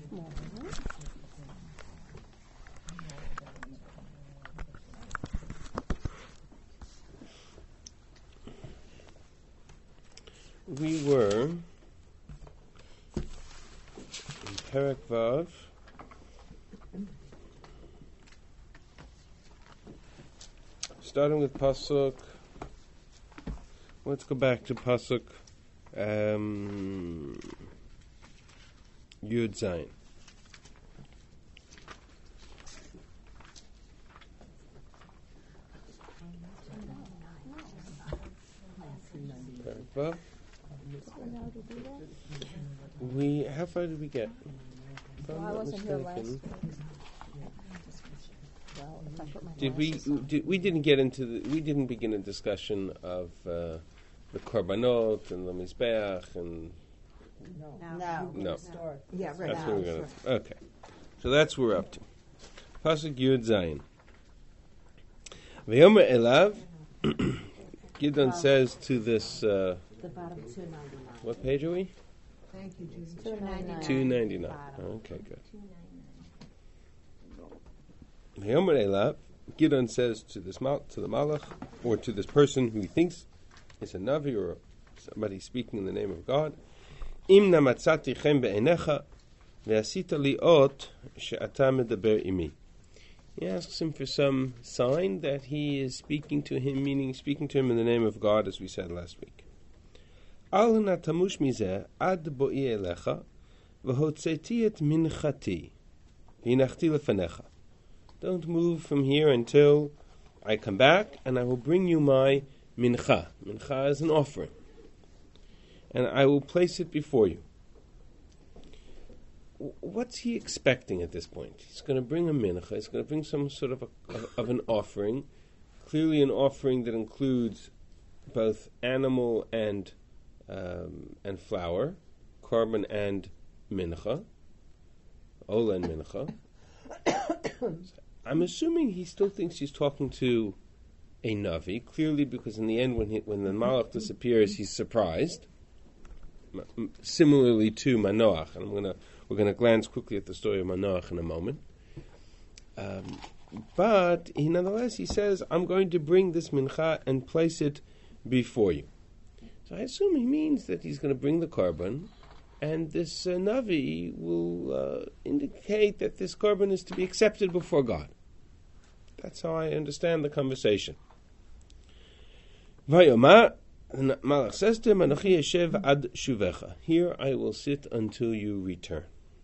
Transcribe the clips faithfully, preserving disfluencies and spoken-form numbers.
We were in Perek Vav, starting with Pasuk. Let's go back to Pasuk um, Yud Zayin. Perek Vav. We how far did we get? If I'm Well, I not wasn't here mistaken, Well, if I put my Did we? glasses on. Did, we didn't get into the. We didn't begin a discussion of uh, the korbanot and the mizbeach and. No. No. No. Start. Yeah, right That's now. what we're gonna. Okay, so that's where we're up to. Pasuk Yud Zayin. V'yomer elav. Gideon says to this. Uh, The bottom two ninety-nine. what page are we? Thank you, Jesus. two ninety-nine. Two ninety nine. Okay, good. V'yomer elav. Gideon says to this mal- to the malach, or to this person who he thinks is a navi or somebody speaking in the name of God. Im namatzati chem be'enecha ve'asita li ot she'ata medaber imi. He asks him for some sign that he is speaking to him, meaning speaking to him in the name of God, as we said last week. Al natamush mizeh ad bo'i elecha v'hotzeti et minchati v'inachti lefanecha. Don't move from here until I come back, and I will bring you my mincha. Mincha is an offering. And I will place it before you. What's he expecting at this point? He's going to bring a mincha. He's going to bring some sort of, a, of, of an offering. Clearly an offering that includes both animal and um, and flour, korban and mincha, ola and mincha. I'm assuming he still thinks he's talking to a navi, clearly because in the end when he, when the malach disappears, he's surprised. M- similarly to Manoach, and I'm gonna we're gonna glance quickly at the story of Manoach in a moment. Um, but he, nonetheless, he says, "I'm going to bring this mincha and place it before you." So I assume he means that he's going to bring the korban, and this uh, navi will uh, indicate that this korban is to be accepted before God. That's how I understand the conversation. Vayoma. And Malach says to him, Anochi yeshev ad shuvecha. Here I will sit until you return.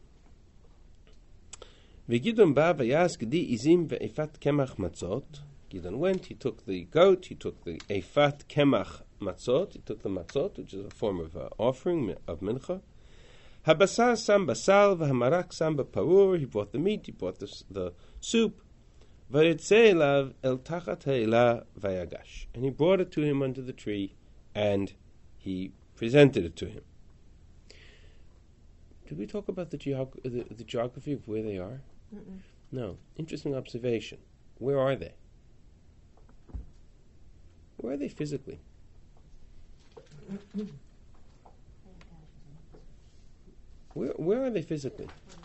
V'Gidon ba v'yas gedi izim ve'efat kemach matzot. Gidon went, he took the goat, he took the efat kemach matzot, he took the matzot, which is a form of uh, offering of mincha. Habasar sam basal v'hamarak sam b'parur. He brought the meat, he brought the, the soup. V'ritzei elav el tachat ha'elah v'yagash. And he brought it to him under the tree, and he presented it to him. Did we talk about the, geog- the, the geography of where they are? Mm-mm. No. Interesting observation. Where are they? Where are they physically? Where where are they physically?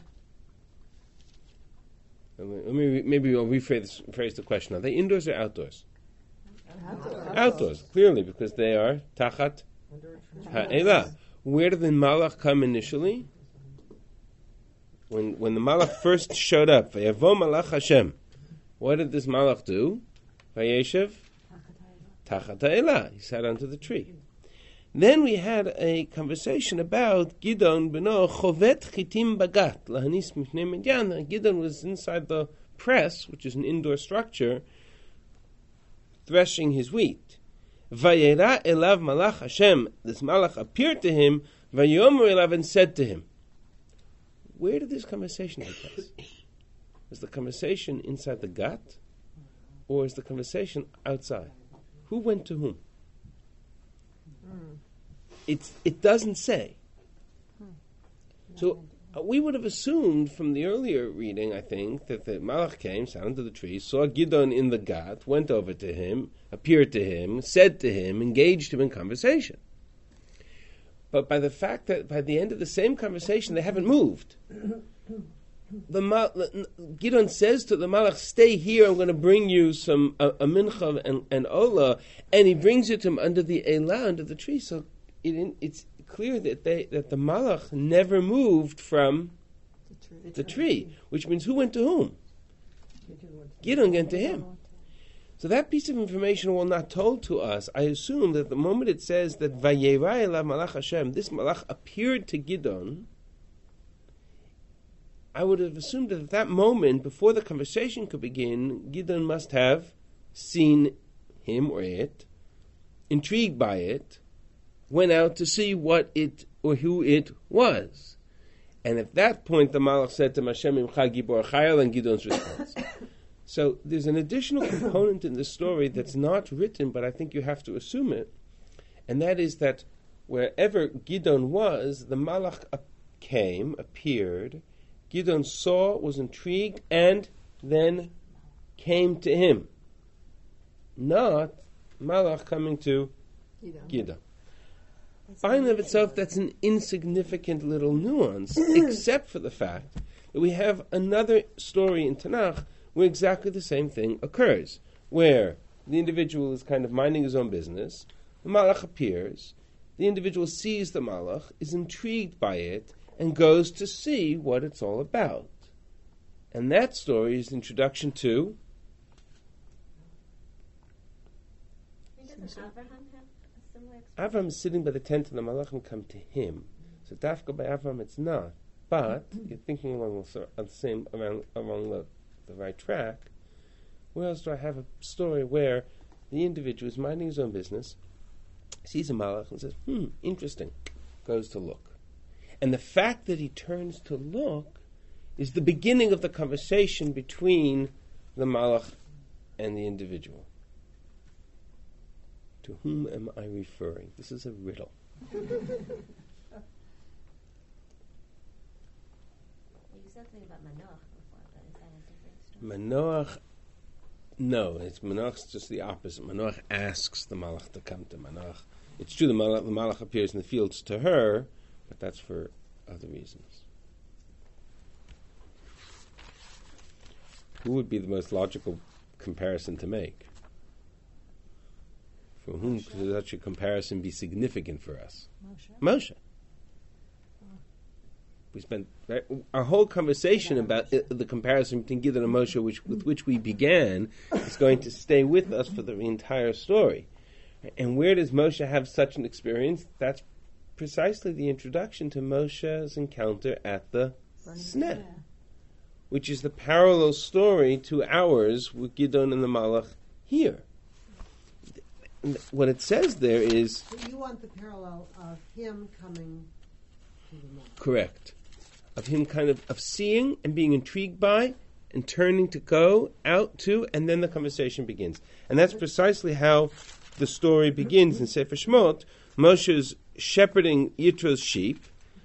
Let me, maybe I'll rephrase rephrase the question. Are they indoors or outdoors? Outdoors. Outdoors, clearly, because they are tachat ha'elah. Where did the malach come initially? When when the malach first showed up, vayavo malach Hashem, what did this malach do? Vayeshev tachat ha'elah. He sat under the tree. Then we had a conversation about Gidon beno chovet chitim bagat lahanis mifnei Midyan. Gidon was inside the press, which is an indoor structure, threshing his wheat. Vayera elav malach Hashem. This malach appeared to him. Vayomer elav and said to him. Where did this conversation take place? Was the conversation inside the gat, or is the conversation outside? Who went to whom? Mm. It's, it doesn't say. So uh, we would have assumed from the earlier reading, I think, that the Malach came, sat under the tree, saw Gidon in the Gat, went over to him, appeared to him, said to him, engaged him in conversation. But by the fact that by the end of the same conversation they haven't moved, the Ma- Gidon says to the Malach, "Stay here. I'm going to bring you some a, a mincha and, and ola," and he brings it to him under the elah, under the tree. So it, it's clear that they that the Malach never moved from The tree. the tree, which means who went to whom? Gidon went to him. So that piece of information, while not told to us, I assume that the moment it says that Vayerai elav Malach Hashem, this Malach appeared to Gidon, I would have assumed that at that moment, before the conversation could begin, Gidon must have seen him or it, intrigued by it, went out to see what it or who it was. And at that point, the Malach said to Hashem, Imcha Gibor Chayil, and Gidon's response. So there's an additional component in this story that's not written, but I think you have to assume it, and that is that wherever Gidon was, the Malach came, appeared, Gidon saw, was intrigued, and then came to him. Not Malach coming to Gidon. By and of itself, that's an insignificant little nuance, except for the fact that we have another story in Tanakh where exactly the same thing occurs, where the individual is kind of minding his own business, the Malach appears, the individual sees the Malach, is intrigued by it, and goes to see what it's all about. And that story is the introduction to... Doesn't Abraham have a similar experience? Avraham is sitting by the tent and the Malachim come to him. So Dafka by Avraham it's not. But you're thinking along the, the same, around, along the the right track. Where else do I have a story where the individual is minding his own business, sees a malach and says, hmm, interesting, goes to look. And the fact that he turns to look is the beginning of the conversation between the malach and the individual. To whom am I referring? This is a riddle. You said something about Manoach before, but is that a different story? Manoach, no, it's Manoach's just the opposite. Manoach asks the Malach to come to Manoach. It's true the Malach, the Malach appears in the fields to her, but that's for other reasons. Who would be the most logical comparison to make? For whom could such a comparison be significant for us? Moshe. Moshe. We spent right, our whole conversation about uh, the comparison between Gidon and Moshe, which, with which we began, is going to stay with us for the entire story. And where does Moshe have such an experience? That's precisely the introduction to Moshe's encounter at the Sneh, which is the parallel story to ours with Gidon and the Malach here. What it says there is... But you want the parallel of him coming to the Malach. Correct. Of him kind of, of seeing and being intrigued by and turning to go out to, and then the conversation begins. And that's precisely how the story begins in Sefer Shemot. Moshe's shepherding Yitro's sheep,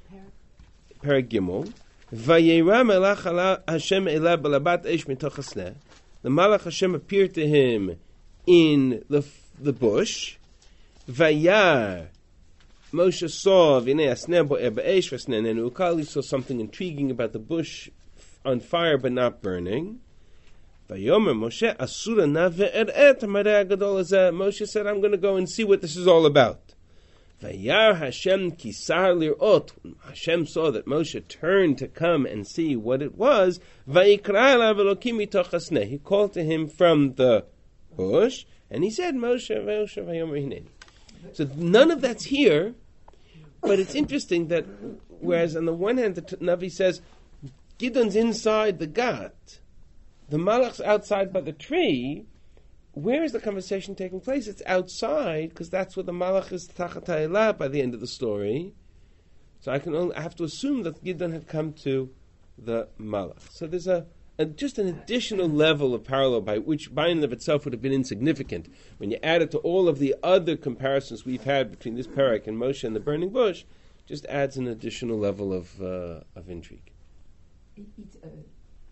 Perek Gimel, Vayera melach ala Hashem ela balabat esh mitoch hasneh. The Malach Hashem appeared to him in the the bush. Vayar, Moshe saw v'nei hasneh bo'er ba'esh v'asneh nenu ukal. He saw something intriguing about the bush on fire but not burning. Vayomer Moshe asura na ve'eret hamareh hagadol hazeh. Moshe said, I'm going to go and see what this is all about. Vayar Hashem kisar lirot. Hashem saw that Moshe turned to come and see what it was. Vayikra elav Elokim mitoch hasneh. He called to him from the bush, and he said, Moshe, Moshe, Vayomer hineni. So none of that's here, but it's interesting that whereas on the one hand the Navi says Gidon's inside the Gat, the Malach's outside by the tree. Where is the conversation taking place? It's outside, because that's where the Malach is Tachat Ha'elah by the end of the story. So I can only, I have to assume that Gidon had come to the Malach. So there's a, a just an additional level of parallel by which by and of itself would have been insignificant. When you add it to all of the other comparisons we've had between this parak and Moshe and the burning bush, just adds an additional level of uh, of intrigue. It, it's, uh,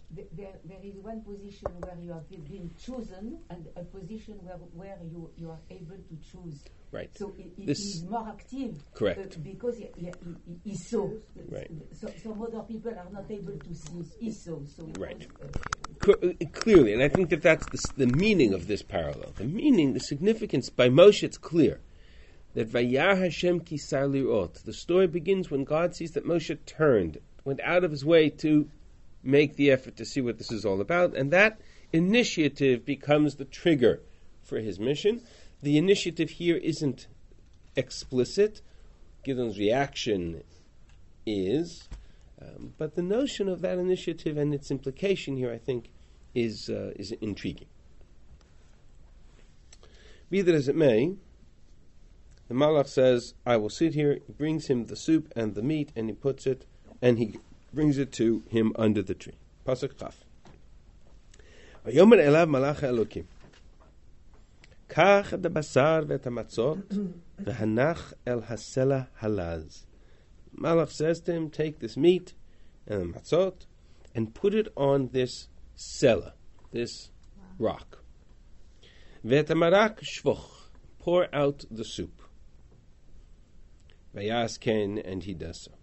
th- there, there is one position where you have been chosen and a position where, where you, you are able to choose. Right. So he, he This- is more active. Correct. uh, because he, he, he, he saw. Right. So, some other people are not able to see. He saw. So it Right. was, uh, Cl- Clearly, and I think that that's the, s- the meaning of this parallel. The meaning, the significance, by Moshe it's clear that Vayar Hashem kisar lirot. The story begins when God sees that Moshe turned, went out of his way to make the effort to see what this is all about, and that initiative becomes the trigger for his mission. The initiative here isn't explicit. Gideon's reaction is, um, but the notion of that initiative and its implication here, I think, is uh, is intriguing. Be that as it may, the Malach says, "I will sit here." He brings him the soup and the meat, and he puts it, and he brings it to him under the tree. Pasuk Chaf. Vayomer elav malach Elokim. Kach et habasar ve'et hamatzot v'hanach el hasela halaz. Malach says to him, take this meat and the matzot and put it on this sela, this rock. Ve'et hamarak shvoch. Pour out the soup. Vayas ken, and he does so.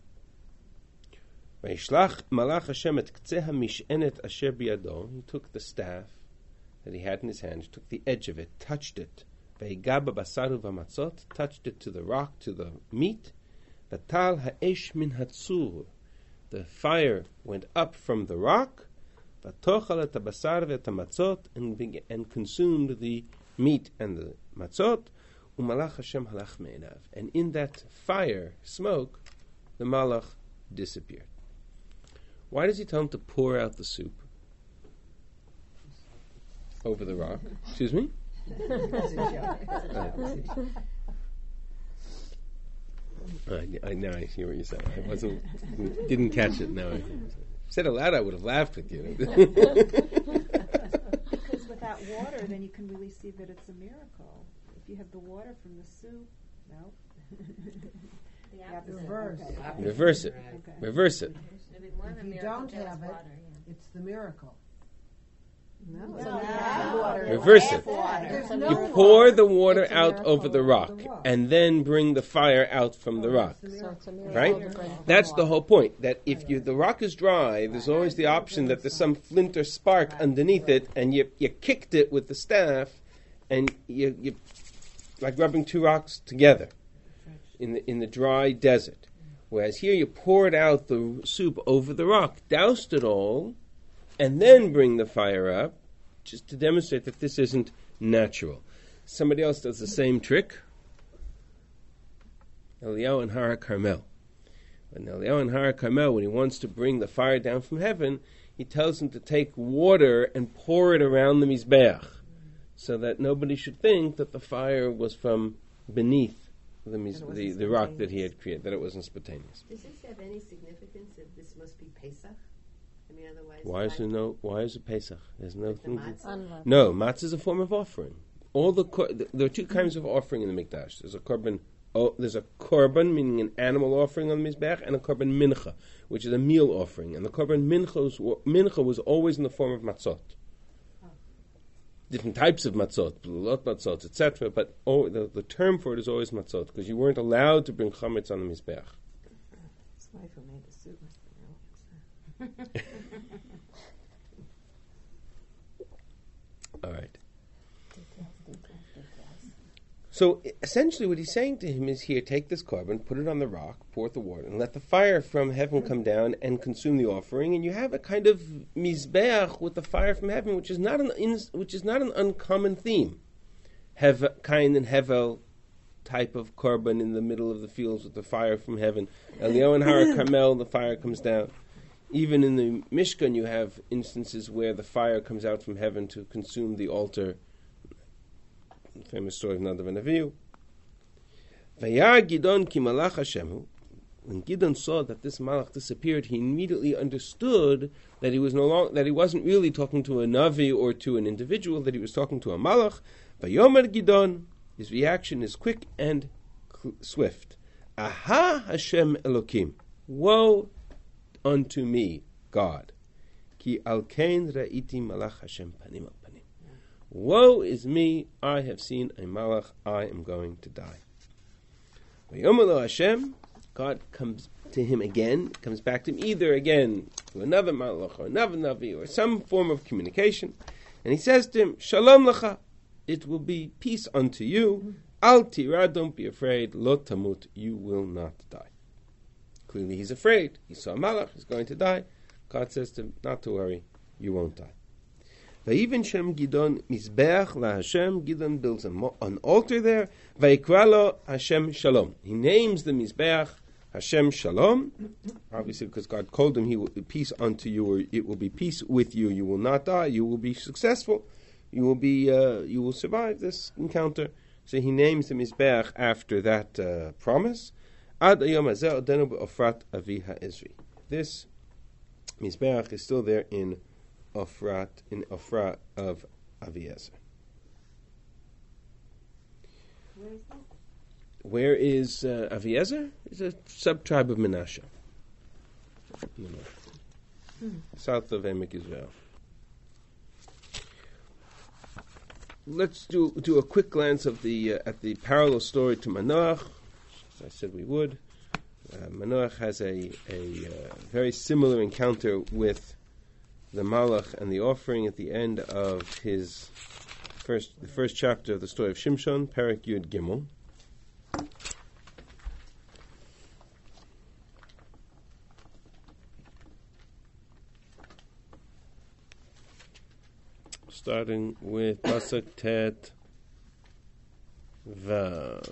Vayishlach malach Hashem et ktzeh hamish'enet asher biyado. He took the staff that he had in his hand, took the edge of it, touched it, v'higab basaru v'matzot, touched it to the rock, to the meat. V'tal ha'esh min hatzur. The fire went up from the rock, v'tochal et habasar v'et hamatzot, and beg- and consumed the meat and the matzot. U'malach Hashem halach me'enav. And in that fire, smoke, the malach disappeared. Why does he tell him to pour out the soup over the rock? Excuse me? I, I, now I hear what you said. I wasn't, didn't catch it. Now I said it loud, I would have laughed with you. Because with that water, then you can really see that it's a miracle. If you have the water from the soup, no. The You have to opposite. Reverse. Okay. Reverse it. Okay. Reverse it. It'd be more of a If you miracle don't if there was have it, water, yeah. it's the miracle. No, So it's add not. water. Reverse Add it. water. There's So no You water. pour the water It's a out miracle over the rock, over the rock. and then bring the fire out from the Oh, rock. it's the So miracle. it's a miracle Right? to bring That's water. the whole point. That if you the rock is dry, there's always the option that there's some flint or spark underneath it, and you you kicked it with the staff, and you you like rubbing two rocks together in the in the dry desert. Whereas here you poured out the soup over the rock, doused it all, and then bring the fire up, just to demonstrate that this isn't natural. Somebody else does the same trick. Eliyahu and Hara Carmel. When Eliyahu and Hara Carmel, when he wants to bring the fire down from heaven, he tells him to take water and pour it around the Mizbeach, so that nobody should think that the fire was from beneath the, miz- That it the, wasn't the rock that spontaneous. he had created, that it wasn't spontaneous. Does this have any significance that this must be Pesach? I mean, otherwise, Why is there no? Why is it Pesach? There's Like the nothing. matzah? Unleavened. No, matzah is a form of offering. All the kor- th- there are two kinds of offering in the mikdash. There's a korban. Oh, there's a korban, meaning an animal offering on the mizbech, and a korban mincha, which is a meal offering. And the korban mincha was, mincha was always in the form of matzot. Different types of matzot, lot matzot, et cetera. But oh, the, the term for it is always matzot, because you weren't allowed to bring chametz on the mizbech. His wife who made the soup must be really upset. All right. So e- essentially, what he's saying to him is, here, take this carbon, put it on the rock, pour the water, and let the fire from heaven come down and consume the offering, and you have a kind of mizbeach with the fire from heaven, which is not an ins which is not an uncommon theme. Have kind and hevel type of carbon in the middle of the fields with the fire from heaven. Eliyahu and Hara Carmel, the fire comes down. Even in the Mishkan, you have instances where the fire comes out from heaven to consume the altar. Famous story of Nadav and Avihu. Vayar Gidon ki malach Hashemu. When Gidon saw that this malach disappeared, he immediately understood that he was no long, that he wasn't really talking to a navi or to an individual, that he was talking to a malach. Vayomer Gidon. His reaction is quick and cl- swift. Aha Hashem Elokim. Woe unto me, God. Ki al kain ra'iti malach Hashem panim al panim. Woe is me, I have seen a malach, I am going to die. Vayomer lo Hashem, God comes to him again, comes back to him either again to another malach or another navi or some form of communication, and he says to him, Shalom lecha, it will be peace unto you. Al tira, don't be afraid. Lo tamut, you will not die. Clearly he's afraid. He saw a malach, he's going to die. God says to him, not to worry, you won't die. Vayiven Shem Gidon Mizbeach La Hashem. Gidon builds an altar there. Vayikra lo Hashem Shalom. He names the Mizbeach Hashem Shalom. Obviously, because God called him, He will be peace unto you, or it will be peace with you. You will not die. You will be successful. You will be. Uh, you will survive this encounter. So He names the Mizbeach after that uh, promise. Ad Ayom Hazeh Odenu Be'ofrat Avi HaEzri. This Mizbeach is still there in Ofrat, in Ofra of Aviezer. Where is that? Where is uh, Aviezer? It's a sub-tribe of Menashe. No, no. Hmm. South of Emek Israel. Let's do do a quick glance of the uh, at the parallel story to Manoach. As I said we would. Uh, Manoach has a, a uh, very similar encounter with the Malach and the offering at the end of his first, the first chapter of the story of Shimshon, Perek Yud Gimel. Starting with Pasuk Tet Vav.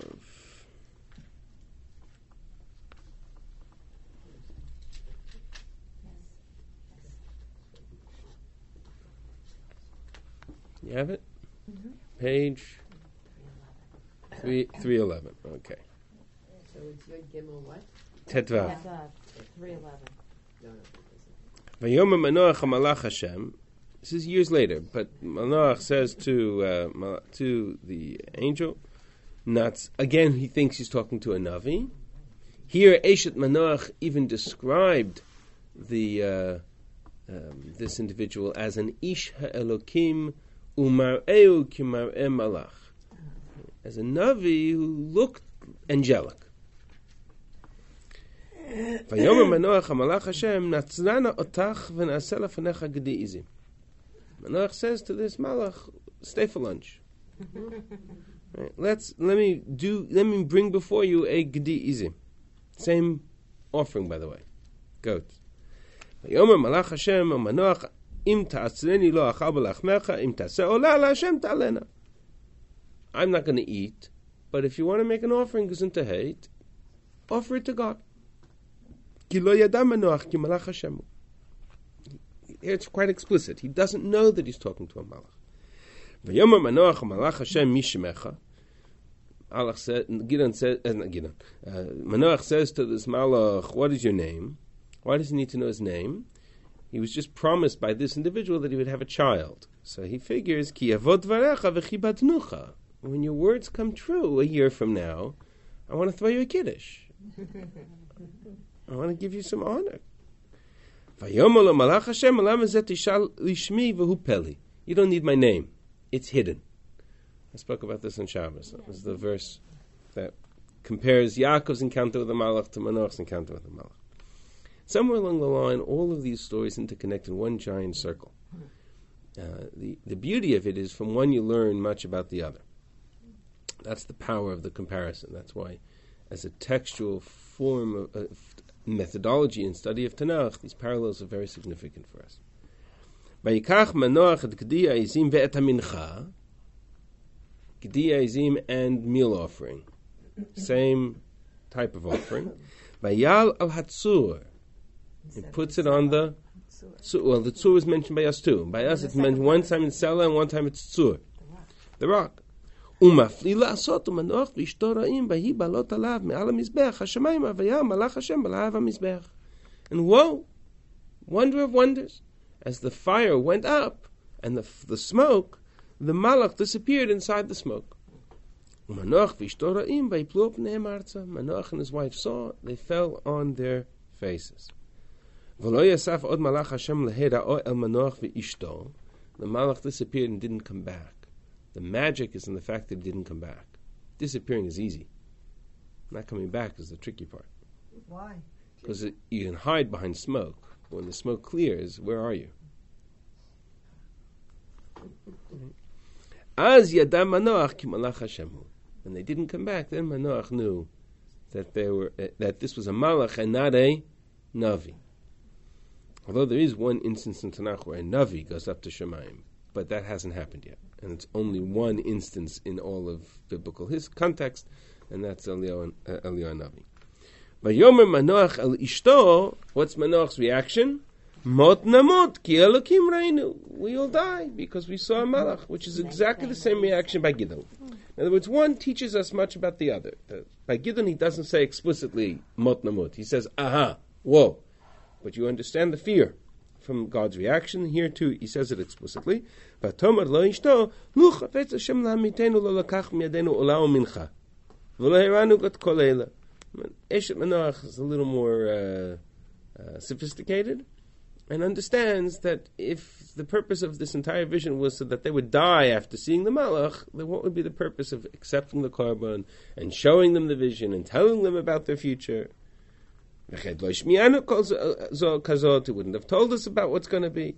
You have it? Mm-hmm. Page three three eleven. Okay. So it's Yod Gimel what? Tetvav. three eleven. No, no. Vayomer Manoach HaMalach Hashem. This is years later, but Manoach says to uh, to the angel, not again. He thinks he's talking to a navi. Here, Eshet Manoach even described the uh, um, this individual as an Ish HaElokim. Umar'eu kimar'e malach, as a navi who looked angelic. Vayomer Manoach HaMalach Hashem natzrana otach v'na'aseh lefanecha gedi izim. Manoach says to this malach, stay for lunch. Right, let's let me do. Let me bring before you a gedi izim. Same offering, by the way, goats. Vayomer Malach Hashem Manoach. Im ta'atzreni lo achal b'lachmecha, im ta'aseh olah la'Hashem ta'alena. I'm not going to eat, but if you want to make an offering, gesundheit, hate, offer it to God. Ki lo yada Manoach ki malach Hashem. It's quite explicit. He doesn't know that he's talking to a malach. Vayomer Manoach malach Hashem mishemecha. Allah said, Gidon said, uh, Gidon, uh, Manoach says to this malach, what is your name? Why does he need to know his name? He was just promised by this individual that he would have a child. So he figures, Ki avot dvarecha v'chibadnucha. When your words come true a year from now, I want to throw you a kiddush. I want to give you some honor. Vayomer lo malach Hashem lama zeh tishal lishmi v'hu peli. You don't need my name. It's hidden. I spoke about this on Shabbos. That was the verse that compares Yaakov's encounter with the malach to Manoach's encounter with the malach. Somewhere along the line, all of these stories interconnect in one giant circle. Uh, the, the beauty of it is from one you learn much about the other. That's the power of the comparison. That's why, as a textual form of uh, methodology and study of Tanakh, these parallels are very significant for us. Vayikach Manoach et Gediya Izim ve'et hamincha. Gediya Izim and meal offering. Same type of offering. Vayal al hatzur. He puts it on the tzur. Well, the tzur is mentioned by us too. By us, it's mentioned one time in Sela and one time it's tzur, the rock. Umafli la'asot u'manoach v'ishto ra'im v'hi balot alav me'al ha'mizbeach hashamayim v'yah malach Hashem b'lahav ha'mizbeach. And whoa, wonder of wonders, as the fire went up and the the smoke, the malach disappeared inside the smoke. Umanoach v'ishto ra'im v'yiplu pneihem arza. Manoach and his wife saw, they fell on their faces. V'lo yasaf od malach Hashem lehera'o el Manoach ve'ishto. The malach disappeared and didn't come back. The magic is in the fact that it didn't come back. Disappearing is easy. Not coming back is the tricky part. Why? Because you can hide behind smoke. When the smoke clears, where are you? Az yadam Manoach ki malach Hashem. When they didn't come back, then Manoach knew that they were uh, that this was a malach and not a navi. Although there is one instance in Tanakh where a navi goes up to Shemayim, but that hasn't happened yet, and it's only one instance in all of biblical his context, and that's Eliyahu uh, Eliyahu Navi. Vayomer Manoach el ishto. What's Manoach's reaction? Mot namot ki Elokim reinu. We will die because we saw a malach, which is exactly the same reaction by Gidon. In other words, one teaches us much about the other. The, by Gidon, he doesn't say explicitly mot namut. He says, aha, whoa. But you understand the fear from God's reaction. Here too, he says it explicitly. V'tomer lo ishto, lu chafetz Hashem lahamitenu lo lakach miyadenu ola u'mincha. V'lo heranu got kol eila. Eshet Manoach is a little more uh, uh, sophisticated and understands that if the purpose of this entire vision was so that they would die after seeing the malach, then what would be the purpose of accepting the korban and showing them the vision and telling them about their future? It wouldn't have told us about what's going to be.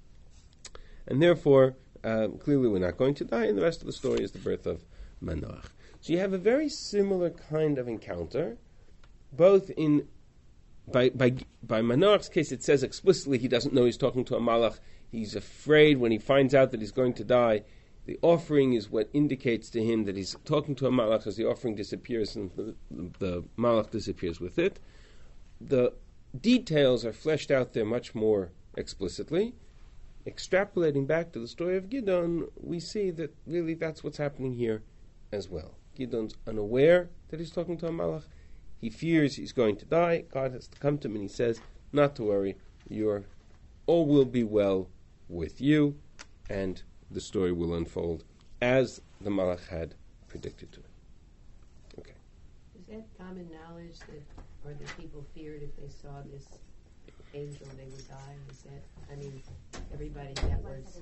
And therefore, uh, clearly we're not going to die, and the rest of the story is the birth of Manoach. So you have a very similar kind of encounter, both in By by by Manoach's case, it says explicitly he doesn't know he's talking to a malach. He's afraid when he finds out that he's going to die. The offering is what indicates to him that he's talking to a malach as the offering disappears and the, the malach disappears with it. The details are fleshed out there much more explicitly. Extrapolating back to the story of Gidon, we see that really that's what's happening here as well. Gidon's unaware that he's talking to a malach. He fears he's going to die. God has to come to him and he says, not to worry, your all will be well with you, and the story will unfold as the malach had predicted to it. Okay. Is that common knowledge that, or that people feared if they saw this angel they would die? Is that, I mean, everybody that was...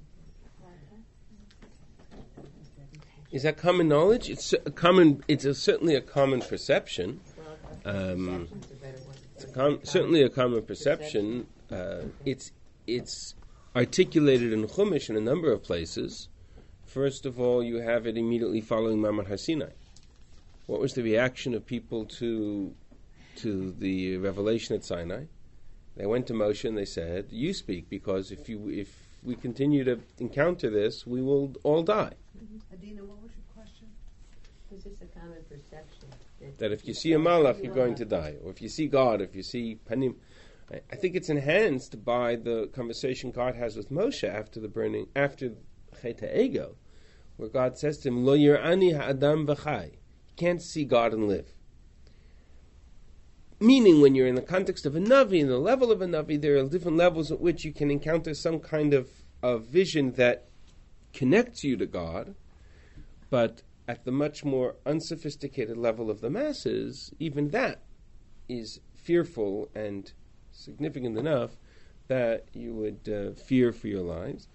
Is that common knowledge? It's a common. It's a, certainly a common perception. Um, it's a com- certainly a common perception. Uh, it's it's articulated in Chumash in a number of places. First of all, you have it immediately following Mamad Har Sinai. What was the reaction of people to to the revelation at Sinai? They went to Moshe and they said, "You speak, because if you if we continue to encounter this, we will all die." Adina, what was your question? Is this a common perception? That, That if you see a malach, you're going to die. Or if you see God, if you see Panim. I, I think it's enhanced by the conversation God has with Moshe after the burning, after Chet HaEgel, where God says to him, Lo yir'ani ha'adam v'chai. You can't see God and live. Meaning, when you're in the context of a Navi, in the level of a Navi, there are different levels at which you can encounter some kind of, of vision that connects you to God, but at the much more unsophisticated level of the masses, even that is fearful and significant enough that you would uh, fear for your lives.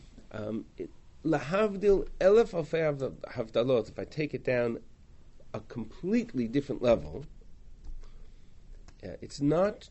Lahavdil elef alfei havdalot, if I take it down a completely different level, uh, it's not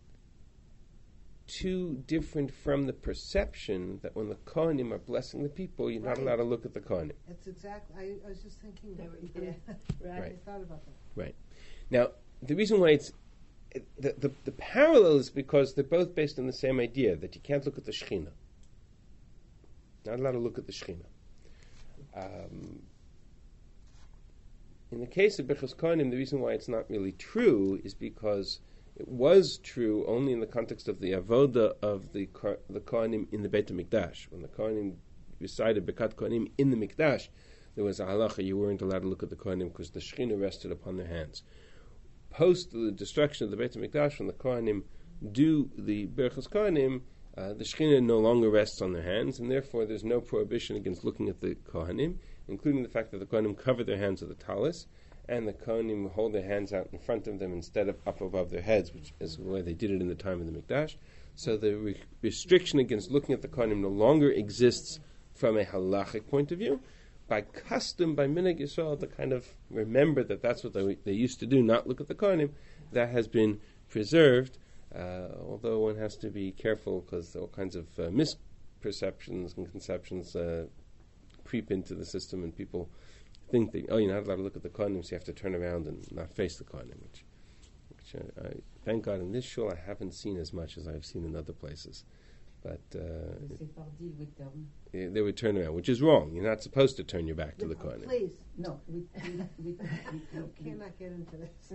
too different from the perception that when the Kohanim are blessing the people, you're not Right. allowed to look at the Kohanim. That's exactly, I, I was just thinking that. Yeah, I right. thought about that. Right. Now, the reason why it's it, the, the the parallel is because they're both based on the same idea that you can't look at the Shekhinah. Not allowed to look at the Shekhinah. Um, in the case of Birchas Kohanim, the reason why it's not really true is because it was true only in the context of the avoda of the the Kohanim in the Beit HaMikdash. When the Kohanim recited Birkat Kohanim in the Mikdash, there was a halacha, you weren't allowed to look at the Kohanim because the Shekhinah rested upon their hands. Post the destruction of the Beit HaMikdash, when the Kohanim do the Birchas Kohanim, uh, the Shekhinah no longer rests on their hands, and therefore there's no prohibition against looking at the Kohanim, including the fact that the Kohanim cover their hands with the talis, and the Kohanim hold their hands out in front of them instead of up above their heads, which is the way they did it in the time of the Mikdash. So the re- restriction against looking at the Kohanim no longer exists from a halachic point of view. By custom, by Minhag Yisrael, to kind of remember that that's what they, they used to do, not look at the Kohanim, that has been preserved, uh, although one has to be careful because all kinds of uh, misperceptions and conceptions uh, creep into the system, and people think that, oh, you're not allowed to look at the Kohanim, so you have to turn around and not face the Kohanim, which, which I, I, thank God in this shul I haven't seen as much as I've seen in other places. But uh, The Sephardi would turn. eh, they would turn around, which is wrong. You're not supposed to turn your back to the Kohanim. Please, No, we, we, we, we, we, we, cannot get into this.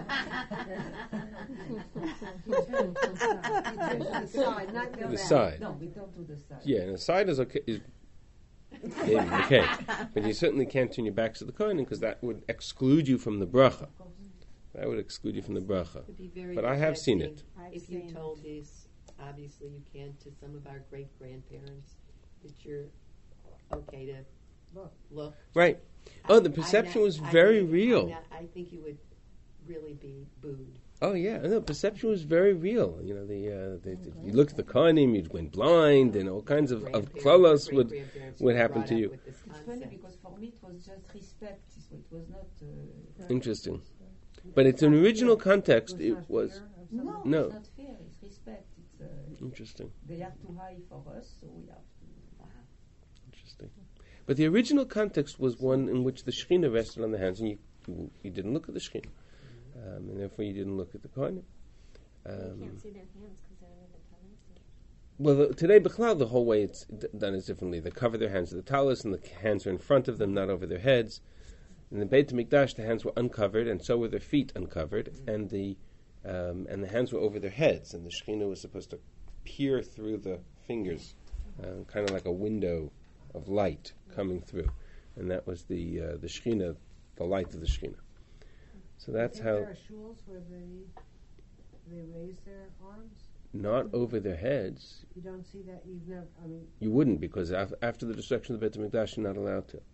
The side, not the The back. side. no, we don't do the side. Yeah, and the side is okay. Is maybe okay, but you certainly can't turn your backs to the Kohanim because that would exclude you from the bracha. Of course. That would exclude you from the bracha. It would be very But I have seen it. interesting I've If you seen told it. this, obviously you can, to some of our great grandparents, that you're okay to Look. look. Right. Oh, the I'm perception not- was I very think- real. I'm not- I think you would really be booed. Oh yeah, no, perception was very real. You know, the, uh, the, the you looked at the Kohanim, you went blind, and all kinds of, of Grandparents, klalos would great-grandparents would were happen brought to up you. with this It's funny concept. because for me it was just respect, so it was not. Uh, Interesting. But it's an original context. Was It not was fear of no, someone? No. it's not fair. It's respect. It's uh, interesting. they are too high for us, so we have to. Wow. Interesting. But the original context was one in which the Shekhinah rested on the hands, and you you, you didn't look at the Shekhinah, um, and therefore you didn't look at the Kohanim. You Um, can't see their hands because they're under the talis. well, the, today, B'chlal, the whole way it's d- done is differently. They cover their hands with the talis, and the hands are in front of them, not over their heads. In the Beit HaMikdash, the hands were uncovered, and so were their feet uncovered, and the um, and the hands were over their heads, and the Shekhinah was supposed to peer through the fingers, uh, kind of like a window of light coming through, and that was the uh, the Shekhinah, the light of the Shekhinah. So that's Is how, there shuls where they they raise their arms? not over their heads. You don't see that. You've never. I mean, You wouldn't, because af- after the destruction of the Beit HaMikdash, you're not allowed to.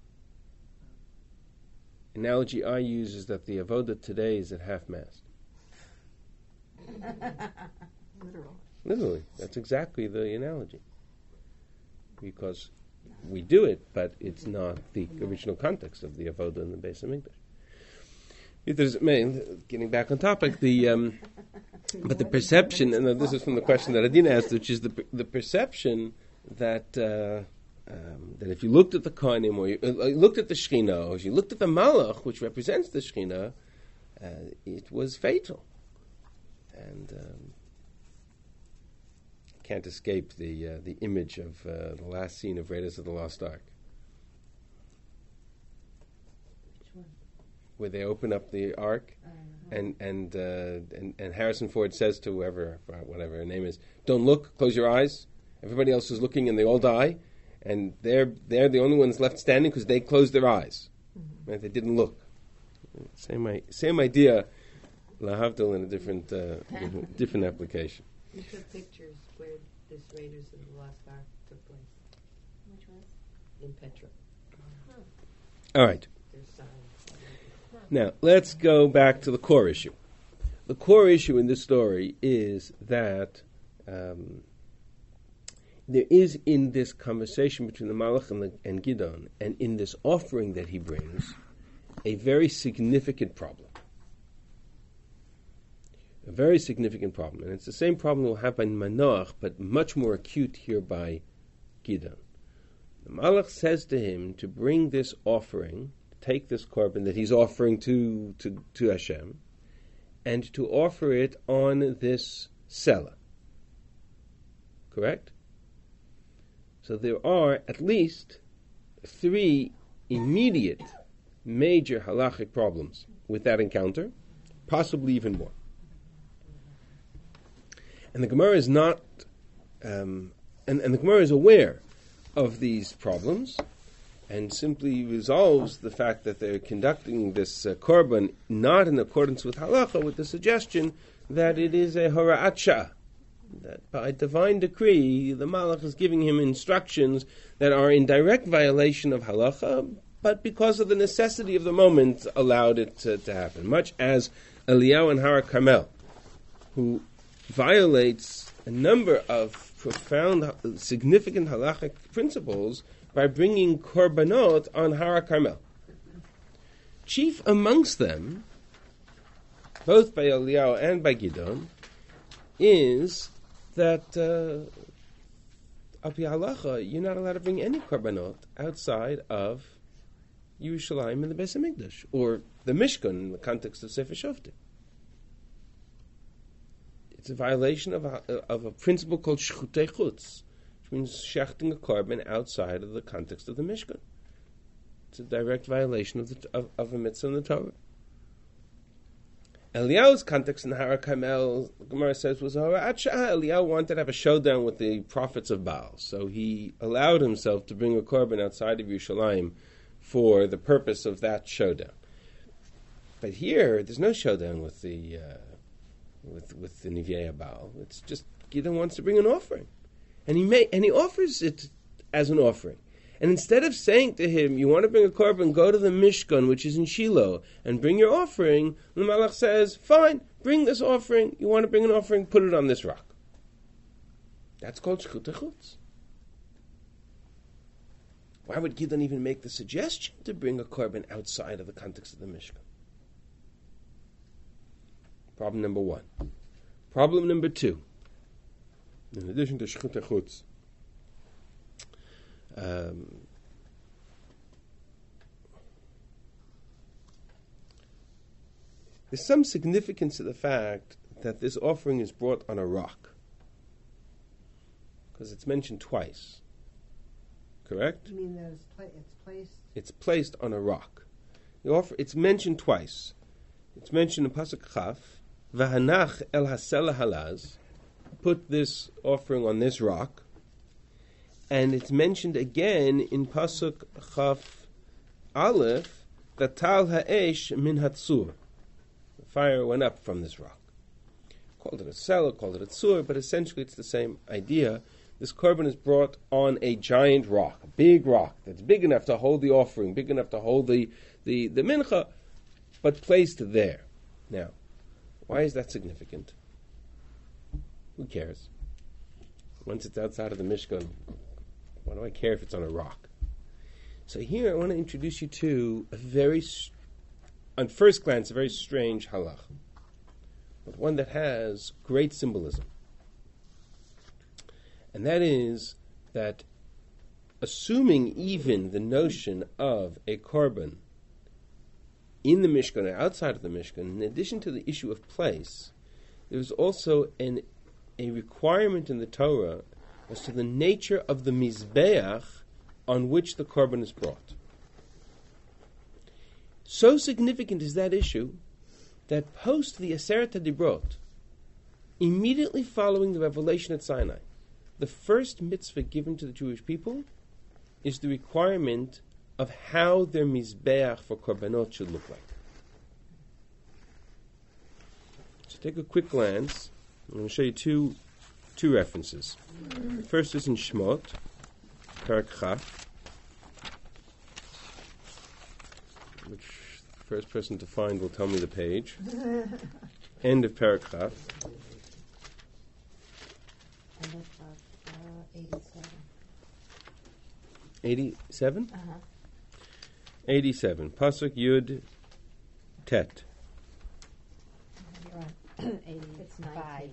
Analogy I use is that the avodah today is at half mast. Literal. Literally, that's exactly the analogy. Because we do it, but it's not the original context of the avodah in the Beis HaMikdash. If there's, man, getting back on topic, the um, but the perception, and this is from the question that Adina asked, which is the the perception that uh, um, that if you looked at the Kohanim, or you, uh, you looked at the Shekhinah, or if you looked at the Malach, which represents the Shekhinah, uh, it was fatal, and um, can't escape the uh, the image of uh, the last scene of Raiders of the Lost Ark, where they open up the Ark, and and, uh, and and Harrison Ford says to whoever, whatever her name is, "Don't look, close your eyes." Everybody else is looking, and they all die, and they're they're the only ones left standing because they closed their eyes, right? They didn't look. Same i- same idea, lahavdil in a different uh, different, different application. You took pictures where this Raiders of the Lost Ark took place Which was? in Petra. All right. There's signs. Now, let's go back to the core issue. The core issue in this story is that um, there is in this conversation between the Malach and, the, and Gidon, and in this offering that he brings, a very significant problem. A very significant problem. And it's the same problem we'll have by Manoach, but much more acute here by Gidon. The Malach says to him to bring this offering, take this korban that he's offering to, to, to Hashem, and to offer it on this sela. Correct? So there are at least three immediate major halachic problems with that encounter, possibly even more. And the Gemara is not, um, and, and the Gemara is aware of these problems, and simply resolves the fact that they're conducting this uh, korban not in accordance with halacha, with the suggestion that it is a hora'at sha'ah, that by divine decree the Malach is giving him instructions that are in direct violation of halacha, but because of the necessity of the moment allowed it to, to happen. Much as Eliyahu and Har Carmel, who violates a number of profound, significant halachic principles by bringing korbanot on Har Carmel. Chief amongst them, both by Eliyahu and by Gidon, is that uh, Al Pi Halacha, you're not allowed to bring any korbanot outside of Yerushalayim and the Beis Hamikdash, or the Mishkan in the context of Sefer Shoftim. It's a violation of a, of a principle called Shchutei Chutz, which means shechting a korban outside of the context of the Mishkan. It's a direct violation of, the, of, of a mitzvah in the Torah. Eliyahu's context in the Har Carmel, the Gemara says, was Horat Sha'ah. Eliyahu wanted to have a showdown with the prophets of Baal, so he allowed himself to bring a korban outside of Yerushalayim for the purpose of that showdown. But here, there's no showdown with the uh, with with the Nivei Baal. It's just Gideon wants to bring an offering, and he may and he offers it as an offering. And instead of saying to him, "You want to bring a korban? Go to the Mishkan, which is in Shiloh, and bring your offering," the Malach says, "Fine, bring this offering. You want to bring an offering? Put it on this rock." That's called Shchutei Chutz. Why would Gideon even make the suggestion to bring a korban outside of the context of the Mishkan? Problem number one. Problem number two. In addition to Shchutei Chutz, um, there's some significance to the fact that this offering is brought on a rock, because it's mentioned twice. Correct? You mean that it's, pla- it's placed? It's placed on a rock. The offer, it's mentioned twice. It's mentioned in Pasuk Chaf, V'hanach el hasela halaz, put this offering on this rock, and it's mentioned again in Pasuk Chaf Aleph, V'tal ha'esh min hatzur. The fire went up from this rock. Called it a selah, called it a tzur, but essentially it's the same idea. This korban is brought on a giant rock, a big rock that's big enough to hold the offering, big enough to hold the, the, the mincha, but placed there. Now, why is that significant? Who cares? Once it's outside of the Mishkan, why do I care if it's on a rock? So here I want to introduce you to a very, on first glance, a very strange halach, but one that has great symbolism. And that is that assuming even the notion of a korban in the Mishkan or outside of the Mishkan, in addition to the issue of place, there's also an, a requirement in the Torah as to the nature of the Mizbeach on which the korban is brought. So significant is that issue that post the Aseret HaDibrot, immediately following the revelation at Sinai, the first mitzvah given to the Jewish people is the requirement of how their mizbeach for korbanot should look like. So take a quick glance. I'm going to show you two two references. First is in Shemot, Parak Chaf, which the first person to find will tell me the page. End of Parak Chaf. eighty-seven? Uh-huh. eighty-seven. Pasuk Yud Tet. It's nineteen.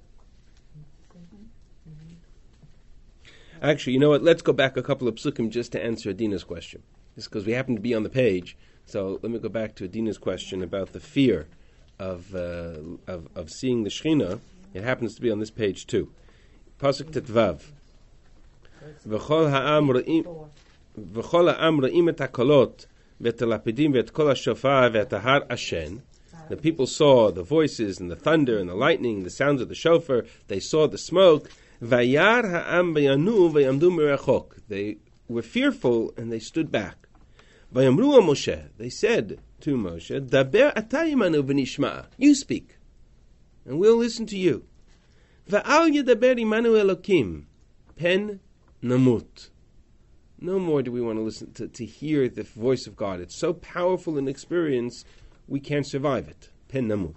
Actually, you know what? Let's go back a couple of psukim just to answer Adina's question. Just because we happen to be on the page. So let me go back to Adina's question about the fear of uh, of, of seeing the Shechina. It happens to be on this page too. Pasuk Tetvav. V'chol ha'am ra'im v'chol ha'am ra'im et ha'kolot v'et ha'lapidim v'et kol ha'shofar v'et ha'har ashen. The people saw the voices and the thunder and the lightning, the sounds of the shofar. They saw the smoke. Vayar ha'am v'yanu v'yamdu mirachok. They were fearful and they stood back. V'yamru Moshe. They said to Moshe, Daber atah imanu v'nishma. You speak, and we'll listen to you. V'al yedaber imanu Elokim. Pen namut. No more do we want to listen to, to hear the voice of God. It's so powerful an experience, we can't survive it. Pen namut.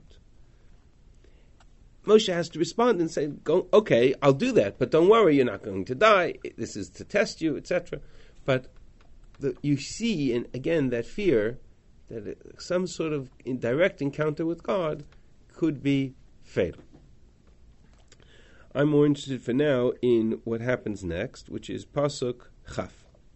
Moshe has to respond and say, Go, okay, I'll do that, but don't worry, you're not going to die. This is to test you, et cetera. But the, you see, and again, that fear that it, some sort of direct encounter with God could be fatal. I'm more interested for now in what happens next, which is Pasuk Chaf.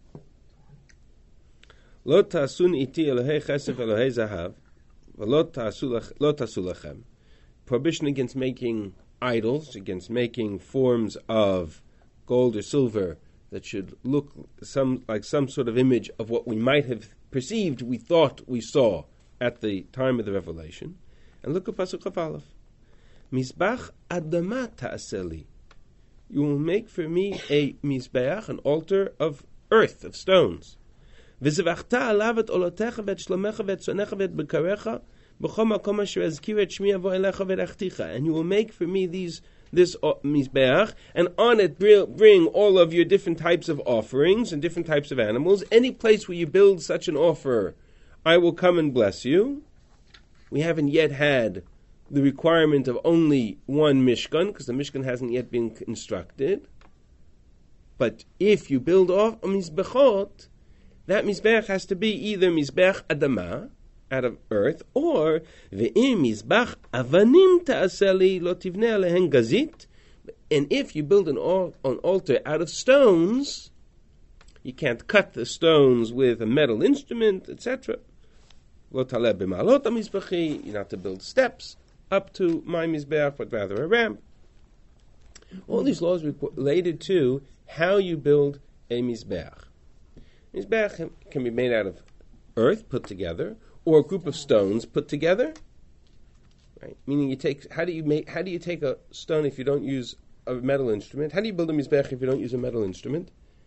Lo ta'asun iti Elohei chesef Elohei zahav, v'lo ta'asu lachem. Prohibition against making idols, against making forms of gold or silver that should look some like some sort of image of what we might have perceived, we thought we saw at the time of the revelation. And look at Pasuk Chaf Aleph. Mizbach adama ta'aseli. You will make for me a mizbeach, an altar of earth, of stones. V'zevachta alavet olotecha vet shlomecha vet sonecha vet bekarecha b'chom makom asher azkir et shmi avo elecha v'rachticha. And you will make for me these this uh, mizbeach, and on it bring all of your different types of offerings and different types of animals. Any place where you build such an offer, I will come and bless you. We haven't yet had the requirement of only one Mishkan, because the Mishkan hasn't yet been constructed. But if you build off a Mizbechot, that Mizbech has to be either Mizbech Adama, out of earth, or Ve'im Mizbach Avanim Ta'aseli Lo Tivnei Alehen Gazit. And if you build an, al- an altar out of stones, you can't cut the stones with a metal instrument, et cetera. Lo Taleb B'Malot HaMizbechi, you're not to build steps up to my Mizbeach, but rather a ramp. All these laws are related to how you build a Mizbeach. Mizbeach can be made out of earth put together, or a group of stones put together. Right? Meaning, you take how do you make how do you take a stone if you don't use a metal instrument? How do you build a Mizbeach if you don't use a metal instrument?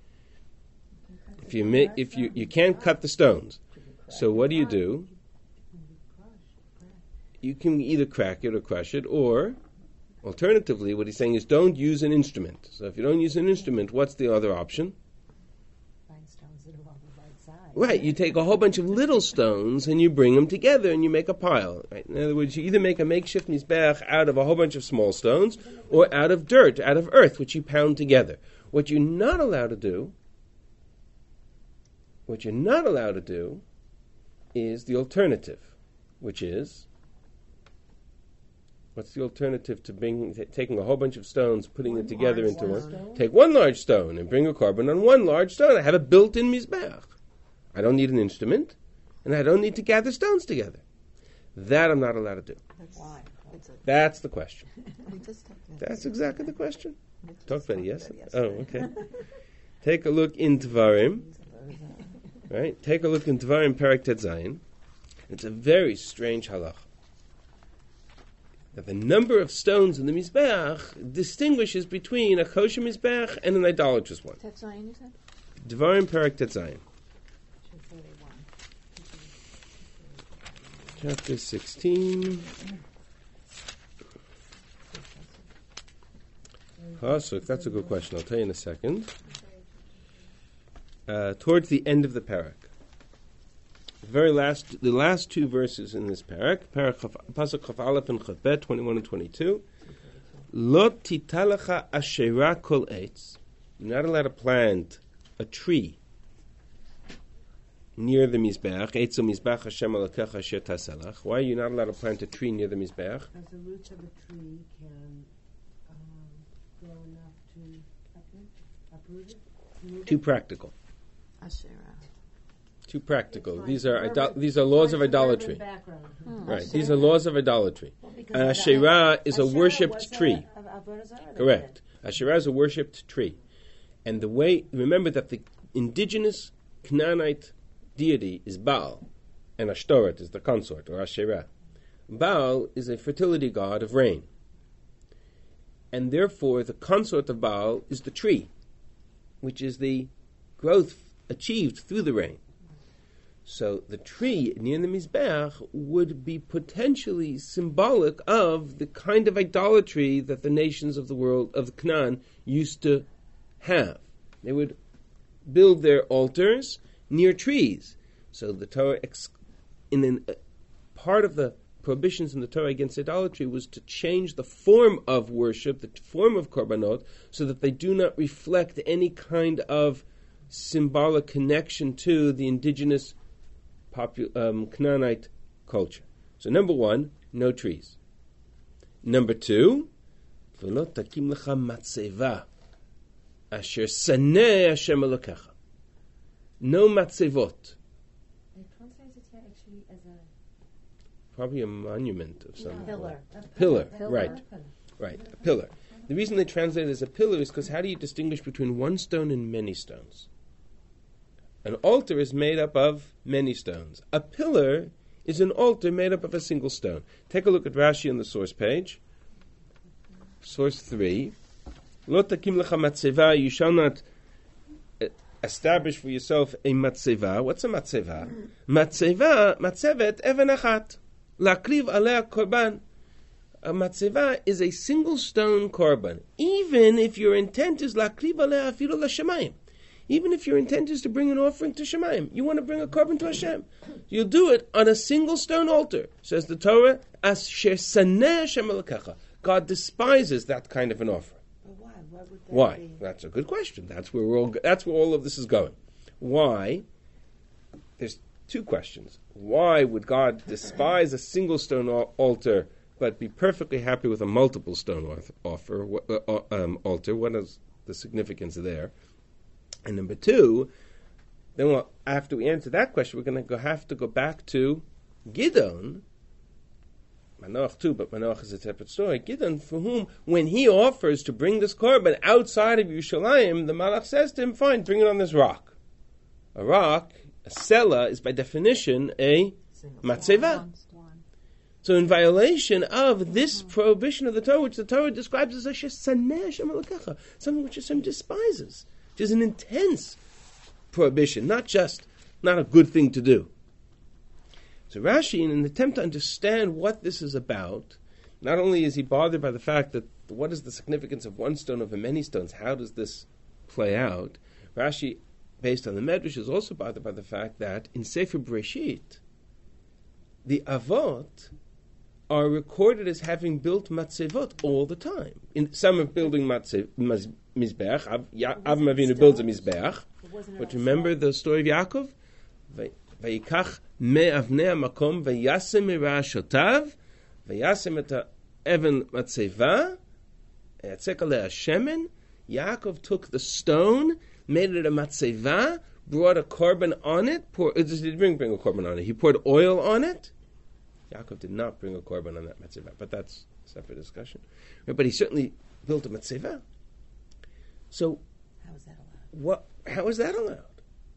If you make if you you can't cut the stones, so what do you do? You can either crack it or crush it, or, alternatively, what he's saying is don't use an instrument. So if you don't use an instrument, what's the other option? Find stones that are all the right size. Right, you take a whole bunch of little stones and you bring them together and you make a pile. Right? In other words, you either make a makeshift mizbeach out of a whole bunch of small stones, or out of dirt, out of earth, which you pound together. What you're not allowed to do, what you're not allowed to do, is the alternative, which is. What's the alternative to bring, t- taking a whole bunch of stones, putting it together into one? stone. Take one large stone and bring a carbon on one large stone. I have a built-in mizbeach. I don't need an instrument, and I don't need to gather stones together. That I'm not allowed to do. Why? It's a, That's the question. we just talked about That's exactly the question. it. We Talk just about it, talked yes? about it Oh, yesterday. okay. Take a look in Tvarim. Right? Take a look in Tvarim Perek Tet Zayin. It's a very strange halach. That the number of stones in the Mizbeach distinguishes between a kosher Mizbeach and an idolatrous one. Tetzayin, you said? Dvarim Perek Tet Zayin. two forty-one. Chapter sixteen. Pasuk, that's a good question. I'll tell you in a second. Uh, towards the end of the parak. The very last, the last two verses in this parak, parak Chaf- Pasuk Chaf Aleph and Chaf Bet, twenty-one and twenty-two. Lo titalacha asherah kol eitz. You're not allowed to plant a tree near the Mizbeach. Eitz Mizbeach Hashem Elokecha asher taselach. Why are you not allowed to plant a tree near the Mizbeach? Because the roots of a tree can um, grow enough to uproot, uproot it. remove it. Too practical. Asherah. Too practical. It's These like are urban- idol- these are laws of like suburban idolatry. background. Right. These are laws of idolatry. Because An of the- Asherah is a Asherah worshipped was a- tree. a- a Avodah Zarah they Correct. did. Asherah is a worshipped tree. And the way, remember that the indigenous Canaanite deity is Baal, and Ashtoreth is the consort, or Asherah. Baal is a fertility god of rain. And therefore, the consort of Baal is the tree, which is the growth achieved through the rain. So the tree near the Mizbeach would be potentially symbolic of the kind of idolatry that the nations of the world, of Canaan, used to have. They would build their altars near trees. So the Torah, ex- in an, uh, part of the prohibitions in the Torah against idolatry was to change the form of worship, the form of korbanot, so that they do not reflect any kind of symbolic connection to the indigenous popu- um, Canaanite culture. So number one, no trees. Number two, v'lo takim lecha matzeva asher saneh Hashem Elokecha. No matzevot. They translate it here actually as a Probably a monument of some No. Pillar. Pillar, Pillar. right. Right, a pillar. The reason they translate it as a pillar is because how do you distinguish between one stone and many stones? An altar is made up of many stones. A pillar is an altar made up of a single stone. Take a look at Rashi on the source page. Source three. Lo takim lecha matzeva, you shall not uh, establish for yourself a matzeva. What's a matzeva? Matzeva, matzevet, even achat. Lakriv alea korban. A matzeva is a single stone korban, even if your intent is lakriv alea afilu l'shamayim. Even if your intent is to bring an offering to Shemayim, you want to bring a korban to Hashem, you'll do it on a single stone altar. Says the Torah, asher saneh Hashem Elokecha. God despises that kind of an offering. But why? Why would that Why? be? That's a good question. That's where we're all. Go- that's where all of this is going. Why? There's two questions. Why would God despise a single stone al- altar, but be perfectly happy with a multiple stone auth- offer wh- uh, um, altar? What is the significance there? And number two, then we'll, after we answer that question, we're going to go, have to go back to Gidon, Manoach too, but Manoach is a separate story. Gidon, for whom, when he offers to bring this korban outside of Yerushalayim, the Malach says to him, fine, bring it on this rock. A rock, a sela, is by definition a matzeva. So in violation of this prohibition of the Torah, which the Torah describes as a shesaneh Hashem Elokecha, something which Hashem despises, which is an intense prohibition, not just, not a good thing to do. So Rashi, in an attempt to understand what this is about, not only is he bothered by the fact that what is the significance of one stone over many stones, how does this play out, Rashi, based on the Medrash, is also bothered by the fact that in Sefer Bereshit, the Avot are recorded as having built matzevot all the time. In, some are building matzev, maz, mizbeach. Av, Ya, Avram Avinu builds a mizbeach. But remember the story of Yaakov? Vayikach me avnei hamakom vayasem mira'ashotav vayasem et even matzeva yatzek alei shemen. Yaakov took the stone, made it a matzeva, brought a korban on it. Pour, he didn't bring, bring a korban on it. He poured oil on it. Yaakov did not bring a korban on that matzeva, but that's a separate discussion. But he certainly built a matzeva. So, How is that allowed? what? How is that allowed?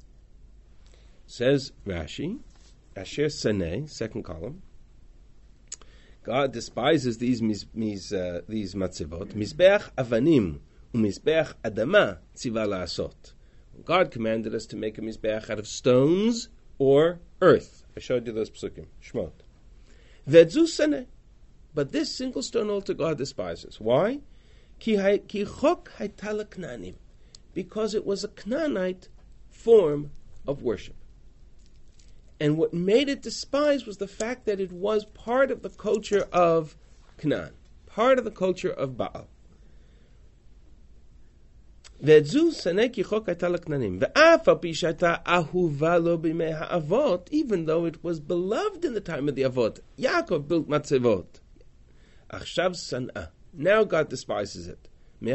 Says Rashi, Asher Saneh, second column. God despises these mis, mis, uh, these matzevot. Mizbeach avanim umizbeach adama tziva la'asot. God commanded us to make a mizbeach out of stones or earth. I showed you those psukim. Shmot. Vedzu saneh. But this single stone altar God despises. Why? Ki chok hayta leknanim. Because it was a Canaanite form of worship. And what made it despised was the fact that it was part of the culture of Canaan, part of the culture of Baal. Even though it was beloved in the time of the Avot, Yaakov built matzevot. Now God despises it.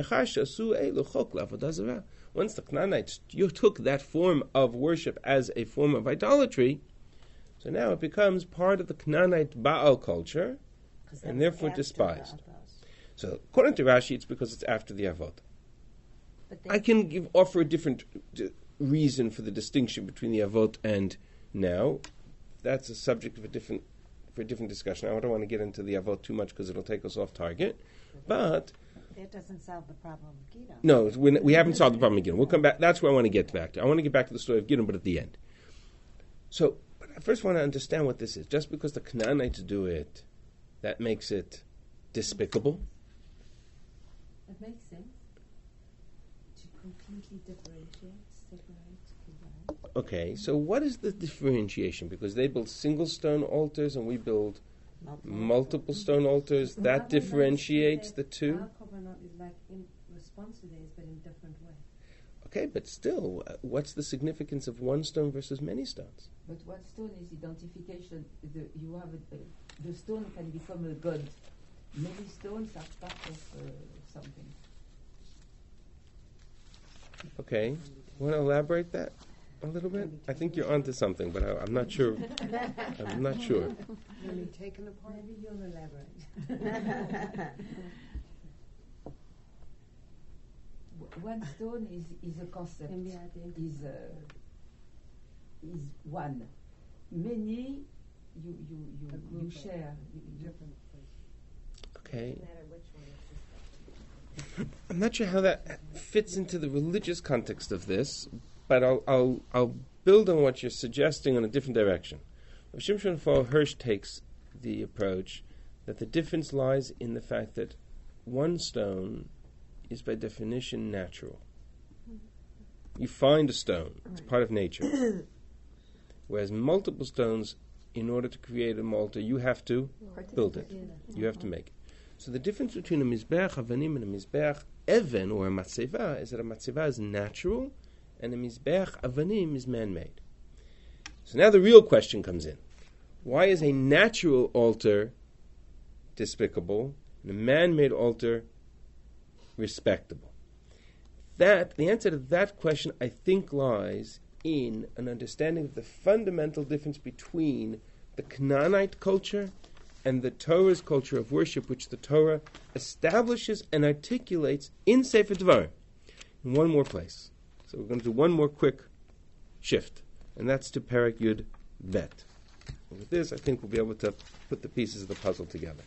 Once the Canaanites you took that form of worship as a form of idolatry, so now it becomes part of the Canaanite Baal culture, and therefore despised. So according to Rashi, it's because it's after the Avot. I can give offer a different d- reason for the distinction between the Avot and now. That's a subject of a different for a different discussion. I don't want to get into the Avot too much because it'll take us off target. But That doesn't solve the problem of Gidon. no, we, we haven't solved the problem of Gidon. We'll come back. That's where I want to get back to. I want to get back to the story of Gidon, but at the end. So, but I first want to understand what this is. Just because the Canaanites do it, that makes it despicable. It makes sense. completely differentiates, separates Kiddush. Okay, so what is the differentiation? Because they build single stone altars and we build multiple stone altars. That Our differentiates korbanot the is- two? Our korbanot is like in response to theirs, but in different way. Okay, but still, uh, what's the significance of one stone versus many stones? But one stone is identification. The, you have a, uh, the stone can become a god. Many stones are part of uh, something. Okay, want to elaborate that a little bit? I think you're onto something, but I, I'm not sure. I'm not sure. When you're taken apart, maybe you'll elaborate. W- One stone is, is a concept. Can be identified. Is uh, is one. Many you you you, A you group of share. You, you Different places. Okay. No matter which one, it's just I'm not sure how that fits into the religious context of this, but I'll I'll, I'll build on what you're suggesting in a different direction. Shimshon Raphael Hirsch takes the approach that the difference lies in the fact that one stone is by definition natural. You find a stone; it's part of nature. Whereas multiple stones, in order to create a altar, you have to build it. You have to make it. So the difference between a mizbeach avanim and a mizbeach even or a matzeva is that a matzeva is natural and a mizbeach avanim is man-made. So now the real question comes in. Why is a natural altar despicable and a man-made altar respectable? That the answer to that question, I think, lies in an understanding of the fundamental difference between the Canaanite culture and the Torah's culture of worship, which the Torah establishes and articulates in Sefer Devarim, in one more place. So we're going to do one more quick shift, and that's to Perek Yud Bet. And with this, I think we'll be able to put the pieces of the puzzle together.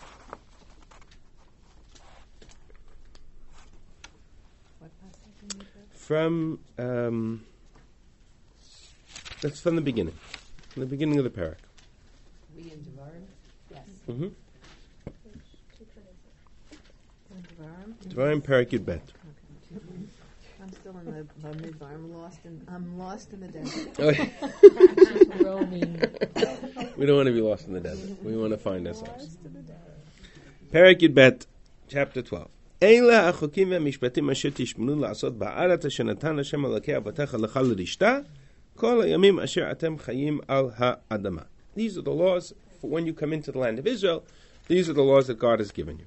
What passage in the book? From, um, that's from the beginning, from the beginning of the Perek. We in Devarim? Yes. Mm-hmm. In Devarim? Devarim Perek Yud Bet. I'm still in the, the midbar. I'm lost in I'm lost in the desert. Okay. Roaming. We don't want to be lost in the desert. We want to find ourselves. Perek Yud Bet, chapter twelve. אלה החוקים והמשפטים אשר תשמעו לעשות בארץ אשר נתן השם אלוקי אבותיך לך לרשתה כל הימים אשר אתם חיים על האדמה. These are the laws for when you come into the land of Israel. These are the laws that God has given you.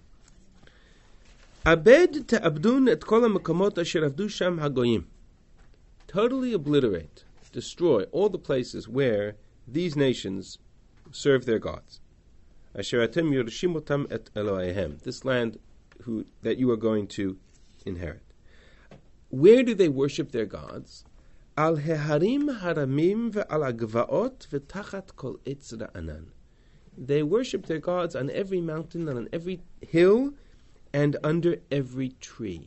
Abed ta'abdun et kol ha'makomot asher avdu sham hagoyim. Totally obliterate, destroy all the places where these nations serve their gods. Asher atem yorshim otam et Elohehem. This land who that you are going to inherit. Where do they worship their gods? Al heharim haramim ve'al agvaot ve'tachat kol etz ra'anan. They worship their gods on every mountain and on every hill and under every tree.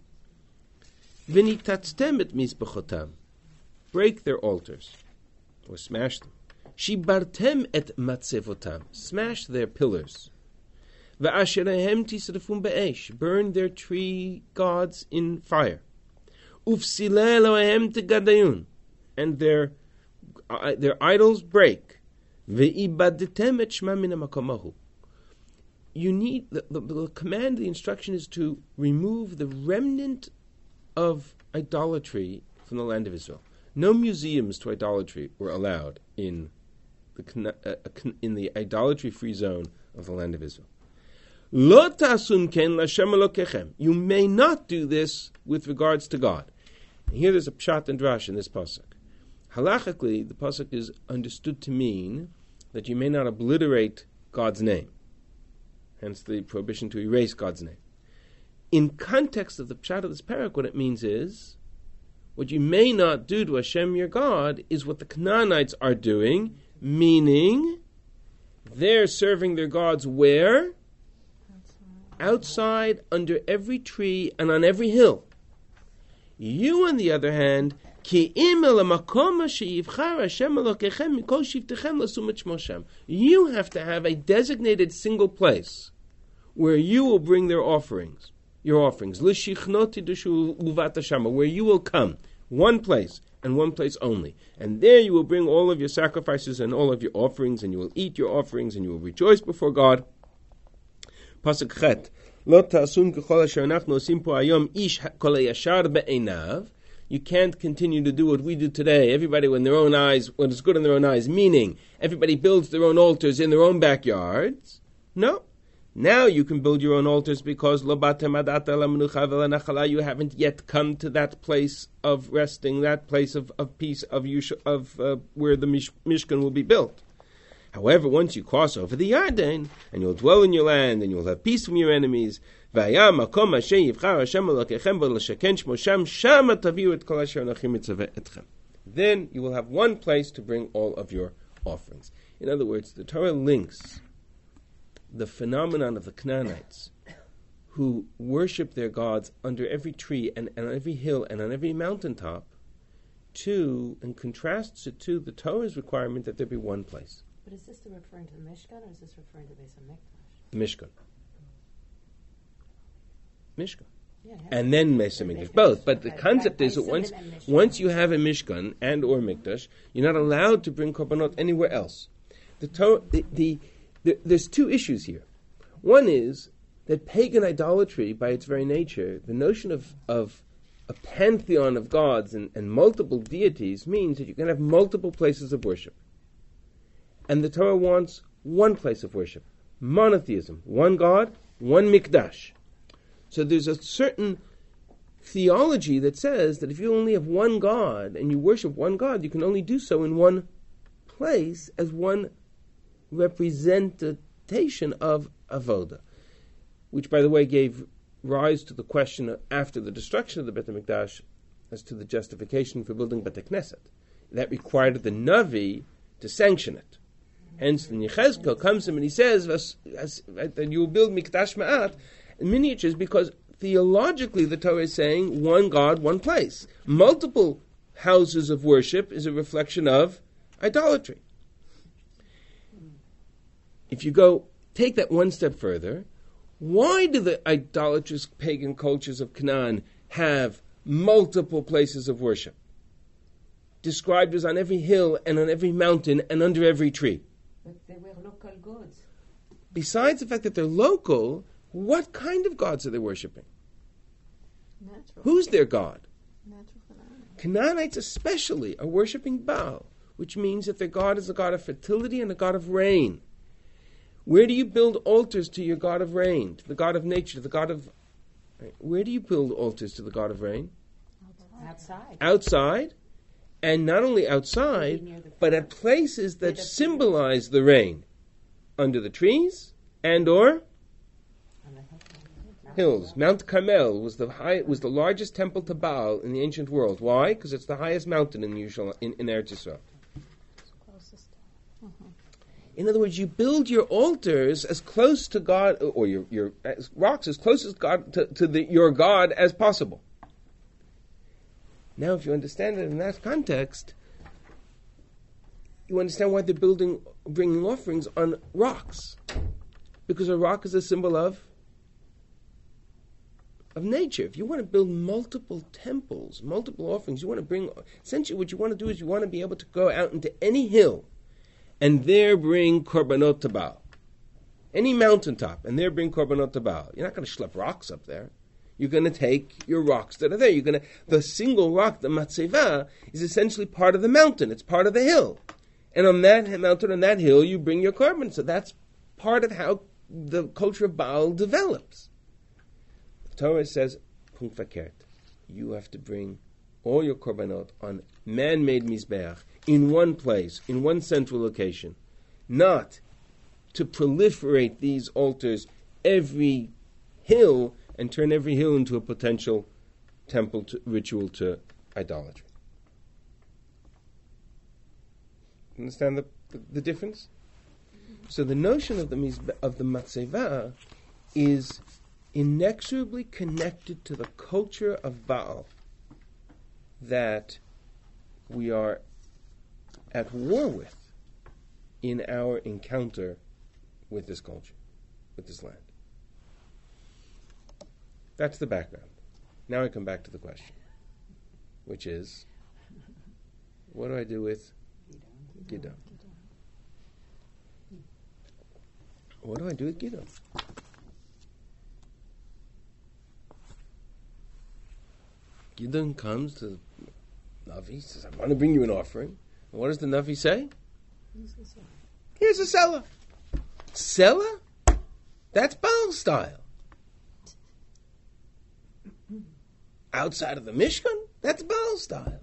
V'nitatztem et mizbechotam. Break their altars, or smash them. Shibartem et matzevotam. Smash their pillars. V'asherehem tisrafum be'esh. Burn their tree gods in fire. Ufsile Elohehem tegadayun. And their uh, their idols break. Ve'ibadetem et shma min ha'makomahu. You need the, the, the command, the instruction is to remove the remnant of idolatry from the land of Israel. No museums to idolatry were allowed in the uh, in the idolatry-free zone of the land of Israel. Lo ta'asun ken l'Hashem Elokechem. You may not do this with regards to God. And here there's a pshat and drash in this pasuk. Halachically, the pasuk is understood to mean that you may not obliterate God's name. Hence the prohibition to erase God's name. In context of the pshat of this parak, what it means is, what you may not do to Hashem your God is what the Canaanites are doing, meaning they're serving their gods where? Outside, under every tree, and on every hill. You, on the other hand, you have to have a designated single place where you will bring their offerings. your offerings. L'shichnoti d'shu uvata shama, where you will come, one place, and one place only. And there you will bring all of your sacrifices and all of your offerings, and you will eat your offerings, and you will rejoice before God. Pasuk Chet. Lo ta'asun k'chol asher anachnu osim po hayom ish kol hayashar be'einav. You can't continue to do what we do today. Everybody in their own eyes, what is good in their own eyes, meaning everybody builds their own altars in their own backyards. No. Now you can build your own altars because you haven't yet come to that place of resting, that place of, of peace, of, of uh, where the mish- Mishkan will be built. However, once you cross over the Yarden, and you'll dwell in your land, and you'll have peace from your enemies, then you will have one place to bring all of your offerings. In other words, the Torah links the phenomenon of the Canaanites who worship their gods under every tree and, and on every hill and on every mountaintop to, and contrasts it to the Torah's requirement that there be one place. But is this referring to the Mishkan, or is this referring to Beis HaMikdash? Mishkan. Mishkan. Yeah, and then Beis HaMikdash. Both. But the concept is that once, once you have a Mishkan and or Mikdash, you're not allowed to bring korbanot anywhere else. The, Torah, the, the, the There's two issues here. One is that pagan idolatry, by its very nature, the notion of, of a pantheon of gods and, and multiple deities means that you can have multiple places of worship. And the Torah wants one place of worship. Monotheism. One God, one Mikdash. So there's a certain theology that says that if you only have one God and you worship one God, you can only do so in one place as one representation of avoda, which, by the way, gave rise to the question after the destruction of the Beit HaMikdash as to the justification for building Beit HaKnesset. That required the Navi to sanction it. Hence, the Yechezkel comes to him and he says that you will build Mikdash Ma'at in miniatures because theologically the Torah is saying one God, one place. Multiple houses of worship is a reflection of idolatry. If you go, take that one step further, why do the idolatrous pagan cultures of Canaan have multiple places of worship? Described as on every hill and on every mountain and under every tree. But they were local gods. Besides the fact that they're local, what kind of gods are they worshipping? Natural. Who's their god? Natural phenomena. Canaanites especially are worshipping Baal, which means that their god is a god of fertility and a god of rain. Where do you build altars to your god of rain, to the god of nature, to the god of... Right? Where do you build altars to the god of rain? Outside. Outside, and not only outside, but at places that symbolize the rain. Under the trees and or hills. Mount Carmel was the high, was the largest temple to Baal in the ancient world. Why? Because it's the highest mountain in usual in, in Eretz Yisrael. In other words, you build your altars as close to God, or your, your as rocks as close as God to, to the, your God as possible. Now, if you understand it in that context, you understand why they're building, bringing offerings on rocks, because a rock is a symbol of of nature. If you want to build multiple temples, multiple offerings, you want to bring. Essentially, what you want to do is you want to be able to go out into any hill, and there bring korbanot to Baal. Any mountaintop, and there bring korbanot to Baal. You're not going to schlep rocks up there. You're going to take your rocks that are there. You're going to the single rock, the matzeva, is essentially part of the mountain. It's part of the hill, and on that mountain, on that hill, you bring your korban. So that's part of how the culture of Baal develops. The Torah says, "Punkt verkehrt." You have to bring all your korbanot on man-made mizbeach in one place, in one central location, not to proliferate these altars every hill and turn every hill into a potential temple to, ritual to idolatry. Understand the, the, the difference? So the notion of the mizbe- of the matzeva is inexorably connected to the culture of Baal that we are at war with in our encounter with this culture, with this land. That's the background. Now I come back to the question, which is, what do I do with Gidon? What do I do with Gidon? Gidon comes to the Navi, says, I want to bring you an offering. And what does the Navi say? Here's a seller. Seller? That's Baal style. Outside of the Mishkan, that's Baal style.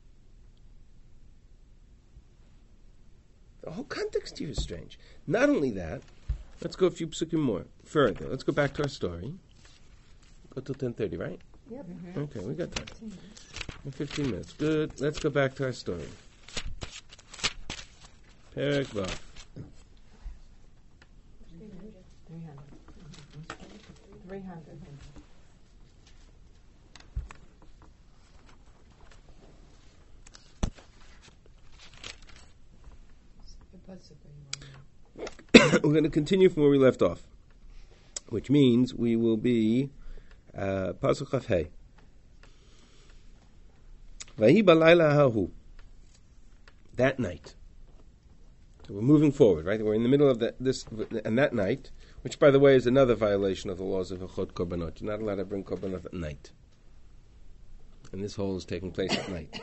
The whole context here is strange. Not only that, let's go a few psukim more. Further, let's go back to our story. Go till ten thirty, right? Yep. Okay, we got time. fifteen minutes. Good. Let's go back to our story. Perek Vav. Three hundred. Three hundred. We're going to continue from where we left off, which means we will be uh, Pasuk Chaf Hei. Vahi balayla hahu. That night. So we're moving forward, right? We're in the middle of the, this, and that night, which, by the way, is another violation of the laws of Echot Korbanot. You're not allowed to bring Korbanot at night. And this whole is taking place at night.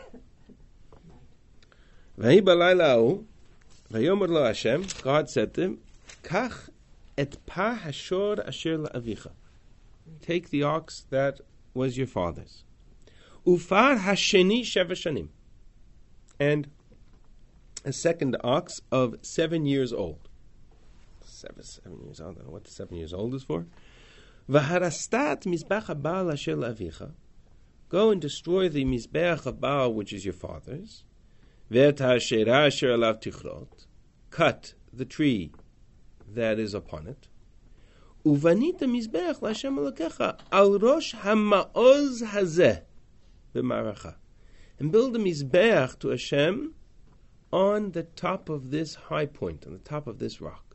Vahi balayla hahu. Vayomer lo Hashem, God said to him, Kach et par hashor asher la'avicha. Take the ox that was your father's. Ufar hasheni sheva shanim. And a second ox of seven years old. Seven, seven years old. I don't know what the seven years old is for. V'harastat mizbech ha'baal asher la'avicha. Go and destroy the mizbech ha'baal, which is your father's. Cut the tree that is upon it. Uvanita mizbeach l'Hashem Elokecha al rosh ha'ma'oz hazeh b'maracha, and build a mizbeach to Hashem on the top of this high point, on the top of this rock.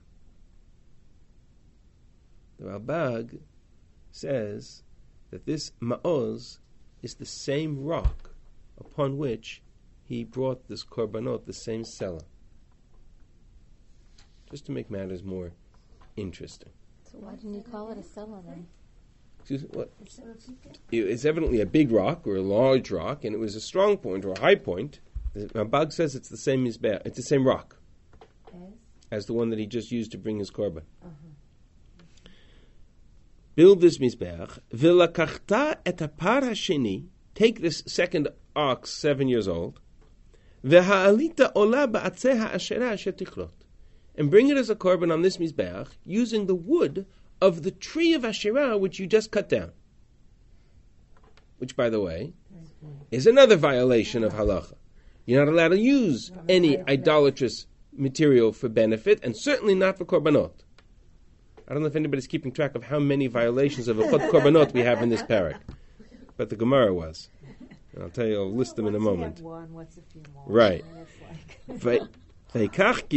The Ralbag says that this ma'oz is the same rock upon which he brought this korbanot, the same seller. Just to make matters more interesting. So why didn't you call it a cellar then? Excuse me, what? It's evidently a big rock or a large rock, and it was a strong point or a high point. The Rambag says it's the same mizbeach, it's the same rock As? as the one that he just used to bring his korban. Uh-huh. Build this mizbeach. V'lakachta et hapar hasheni. Take this second ox, seven years old. V'ha'alita ola ba'atzeh ha'asherah asher tichlot. And bring it as a korban on this mizbeach using the wood of the tree of Asherah which you just cut down. Which, by the way, is another violation of halacha. You're not allowed to use any idolatrous material for benefit, and certainly not for korbanot. I don't know if anybody's keeping track of how many violations of Echot Korbanot we have in this parak, but the Gemara was. And I'll tell you, I'll list them in a moment. One, what's a few more? Right. And it's like He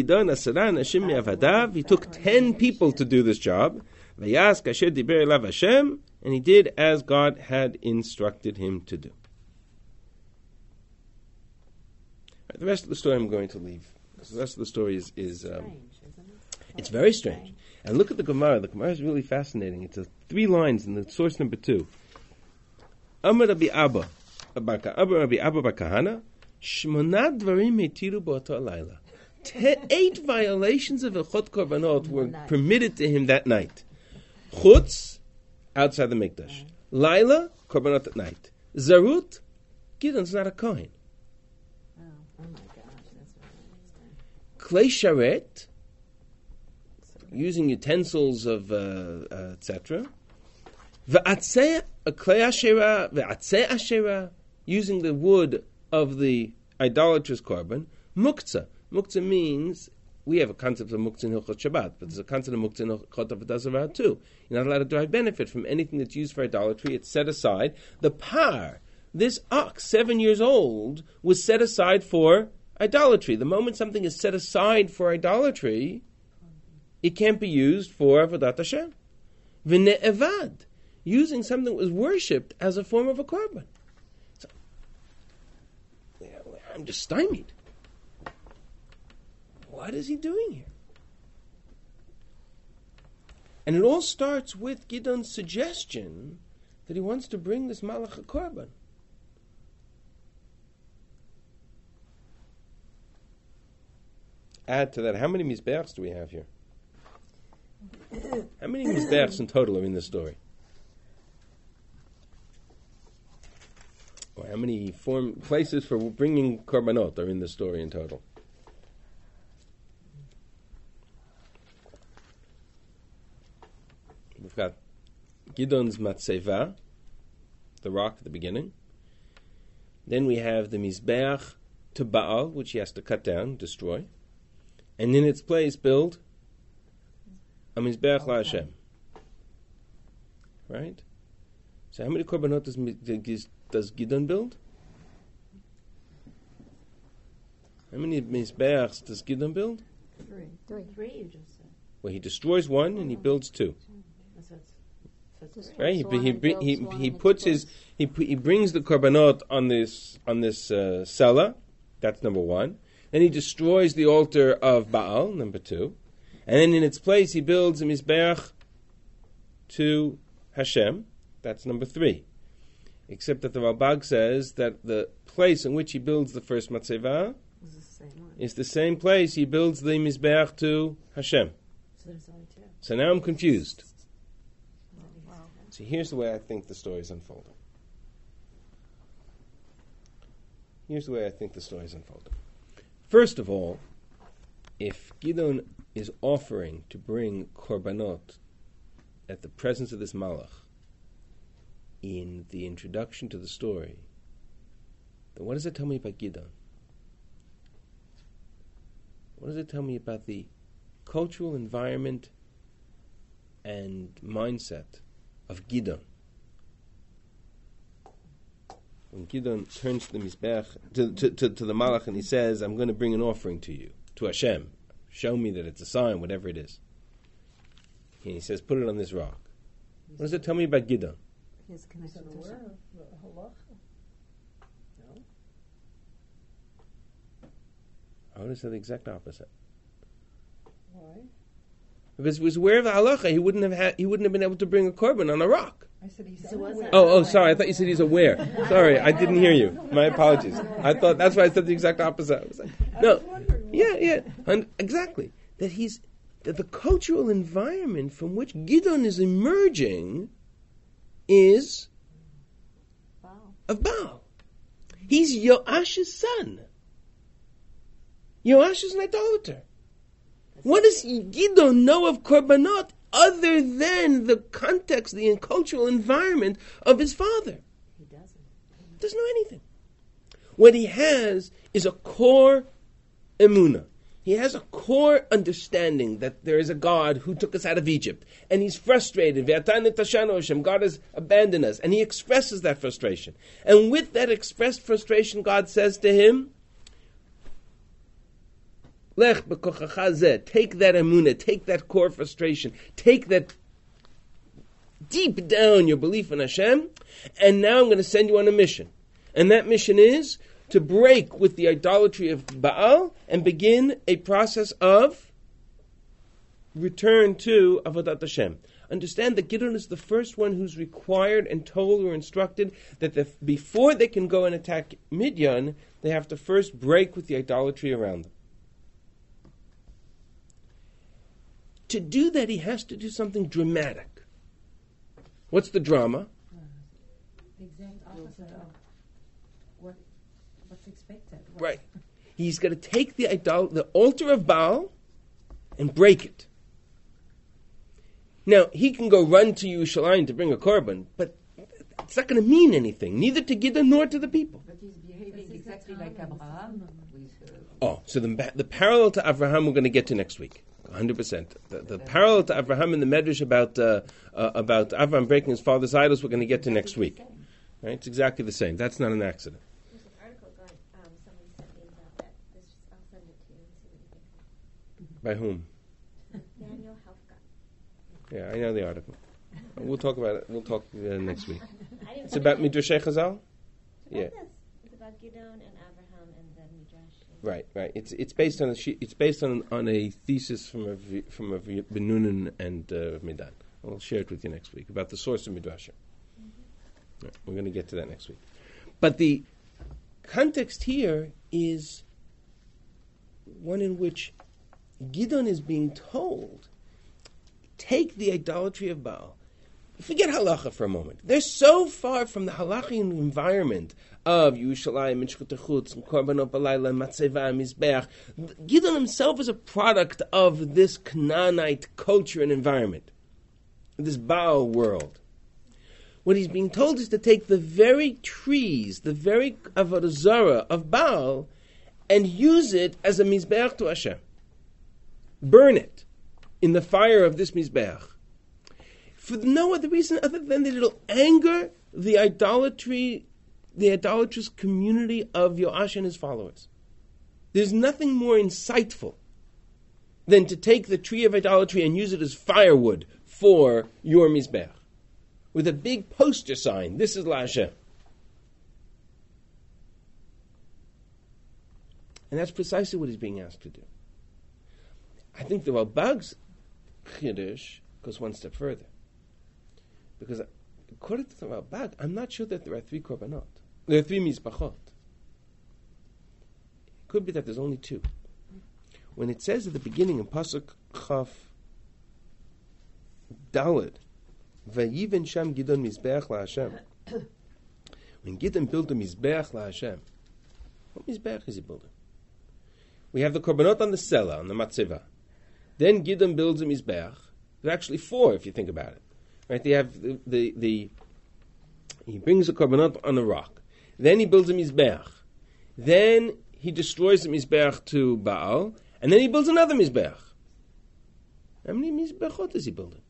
took ten people to do this job. And he did as God had instructed him to do. Right, the rest of the story I'm going to leave. The rest of the story is, is um, strange, isn't it? it's very strange. And look at the Gemara. The Gemara is really fascinating. It's a three lines in the source number two. Amar Rabbi Abba, Amar Rabbi Abba bar Kahana, Shmona dvarim hetiru b'oto alayla. Te- eight violations of Echot Korbanot were permitted to him that night. Chutz, outside the Mikdash. Laila, Korbanot at night. Zarut, Gidon's not a Kohen. Oh, oh my gosh, that's right. Klei Sharet, using utensils of uh, uh, et cetera. V'atzeh, Klei Asherah, V'atzeh Asherah, using the wood of the idolatrous korban. Muktzah. Muktzah means, we have a concept of muktzah in Hilchot Shabbat, but there's a concept of muktzah in Hilchot Avodah Zarah too. You're not allowed to derive benefit from anything that's used for idolatry. It's set aside. The par, this ox, seven years old, was set aside for idolatry. The moment something is set aside for idolatry, it can't be used for Avodat Hashem. V'ne'evad. using something that was worshipped as a form of a korban. So, yeah, I'm just stymied. What is he doing here? And it all starts with Gidon's suggestion that he wants to bring this malach a korban. Add to that, how many mizbeachs do we have here? How many mizbeachs in total are in this story? Or how many form places for bringing korbanot are in this story in total? We've got Gidon's matzeva, the rock at the beginning. Then we have the mizbeach to Baal, which he has to cut down, destroy. And in its place build a mizbeach la Hashem. Right? So how many korbanot does, does Gidon build? How many mizbeachs does Gidon build? Three. Three. Three, you just said. Well, he destroys one and he builds two. That's, that's, that's Right? He One he and he, builds he, one he and puts builds. his he pu- he brings the korbanot on this on this uh, sela. That's number one. Then he destroys the altar of Baal, number two. And then in its place he builds a mizbeach to Hashem. That's number three. Except that the Ralbag says that the place in which he builds the first matzeva It's the same one. is the same place he builds the mizbeach to Hashem. So there's only two. So now I'm confused. Wow. See, here's the way I think the story is unfolding. Here's the way I think the story is unfolding. First of all, if Gidon is offering to bring korbanot at the presence of this malach in the introduction to the story, then what does it tell me about Gidon? What does it tell me about the cultural environment and mindset of Gidon? When Gidon turns to the Mizbech, to, to, to, to the Malach, and he says, I'm going to bring an offering to you, to Hashem. Show me that it's a sign, whatever it is. And he says, put it on this rock. What does it tell me about Gidon? His connection to Hashem. I would have said the exact opposite. Why? Because if he was aware of the halacha, he wouldn't have had, he wouldn't have been able to bring a korban on a rock. I said he's So was unaware. that- Oh, oh, sorry. I thought you said he's aware. Sorry, I didn't hear you. My apologies. I thought that's why I said the exact opposite. I was like, no, yeah, yeah, and exactly. That he's that the cultural environment from which Gidon is emerging is Wow. of Baal. He's Yoash's son. Yoash is an idolater. What does Gidon know of korbanot other than the context, the cultural environment of his father? He doesn't. Doesn't know anything. What he has is a core emunah. He has a core understanding that there is a God who took us out of Egypt. And he's frustrated. Ve'atan tashanu Hashem. God has abandoned us. And he expresses that frustration. And with that expressed frustration, God says to him, Lech b'kochacha zeh. Take that emunah, take that core frustration, take that deep down your belief in Hashem, and now I'm going to send you on a mission. And that mission is to break with the idolatry of Baal and begin a process of return to Avodat Hashem. Understand that Gidon is the first one who's required and told or instructed that the, before they can go and attack Midian, they have to first break with the idolatry around them. To do that, he has to do something dramatic. What's the drama? The exact opposite of what what's expected. What- Right. He's going to take the idol, the altar of Baal and break it. Now, he can go run to Yerushalayim to bring a korban, but it's not going to mean anything, neither to Gidon nor to the people. But he's behaving exactly like Abraham. With, uh, Oh, so the, the parallel to Avraham we're going to get to next week. one hundred percent. The, the parallel to Avraham in the Medrash about uh, uh, about Avraham breaking his father's idols we're going to get to next week. Right? It's exactly the same. That's not an accident. There's an article going, um, somebody sent me about that. This, I'll send it to you and see what you think. By whom? Daniel Helfgott. Yeah, I know the article. We'll talk about it. We'll talk uh, next week. I didn't It's about know. Midrashei Chazal? It's Yeah. about this. It's about Gideon and Abraham and the Midrash. Right, right. It's it's based on a she, it's based on on a thesis from a v- from a v- Benunin and uh, Medan. I'll share it with you next week about the source of Midrash. Mm-hmm. Right, we're going to get to that next week. But the context here is one in which Gideon is being told, take the idolatry of Baal. Forget halacha for a moment. They're so far from the halachic environment of Yerushalayim, and Shechut Chutz, and Korbanot Balayla, and Matzeva, and Mizbeach. Gideon himself is a product of this Canaanite culture and environment, this Baal world. What he's being told is to take the very trees, the very Avodah Zarah of Baal, and use it as a Mizbeach to Hashem. Burn it in the fire of this Mizbeach. For no other reason other than that it'll anger the idolatry, the idolatrous community of Yoash and his followers. There's nothing more insightful than to take the tree of idolatry and use it as firewood for your Mizbeach. With a big poster sign, this is La Hashem. And that's precisely what he's being asked to do. I think the Ralbag's Chiddush goes one step further. Because according to the Ralbag, I'm not sure that there are three korbanot. There are three mizbachot. It could be that there's only two. When it says at the beginning in Pasuk Chaf Daled, Vayiven Sham Gideon Mizbeach La Hashem. When Gideon built a Mizbeach La Hashem, what Mizbeach is he building? We have the korbanot on the Sela, on the Matzeva. Then Gideon builds a Mizbeach. There are actually four, if you think about it. Right? They have the, the, the he brings a korbanot on a rock. Then he builds a Mizbeach. Then he destroys the Mizbeach to Baal. And then he builds another Mizbeach. How many Mizbeachot is he building?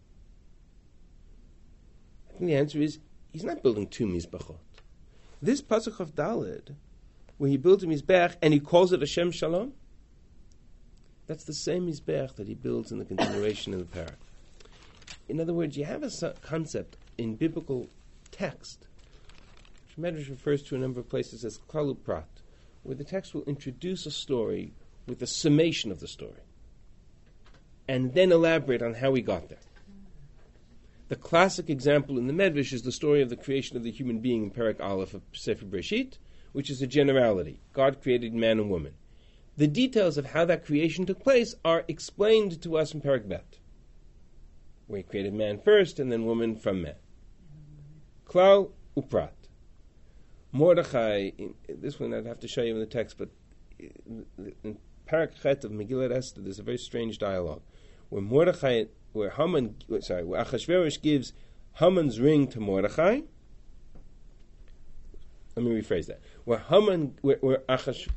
I think the answer is, he's not building two Mizbeachot. This Pasuk of Daled, where he builds a Mizbeach and he calls it Hashem Shalom, that's the same Mizbeach that he builds in the continuation of the parak. In other words, you have a su- concept in biblical text, which Medrash refers to a number of places as Klalu Prat, where the text will introduce a story with a summation of the story, and then elaborate on how we got there. The classic example in the Medrash is the story of the creation of the human being in Perek Aleph of Sefer Bereshit, which is a generality. God created man and woman. The details of how that creation took place are explained to us in Perek Bet, where he created man first and then woman from man. Klal Uprat. Mordechai, in, this one I'd have to show you in the text, but in, in Perek Chet of Megillat Esther, there's a very strange dialogue where Mordechai, where Haman, sorry, where Achashverosh gives Haman's ring to Mordechai. Let me rephrase that. Where Haman, where, where Achash,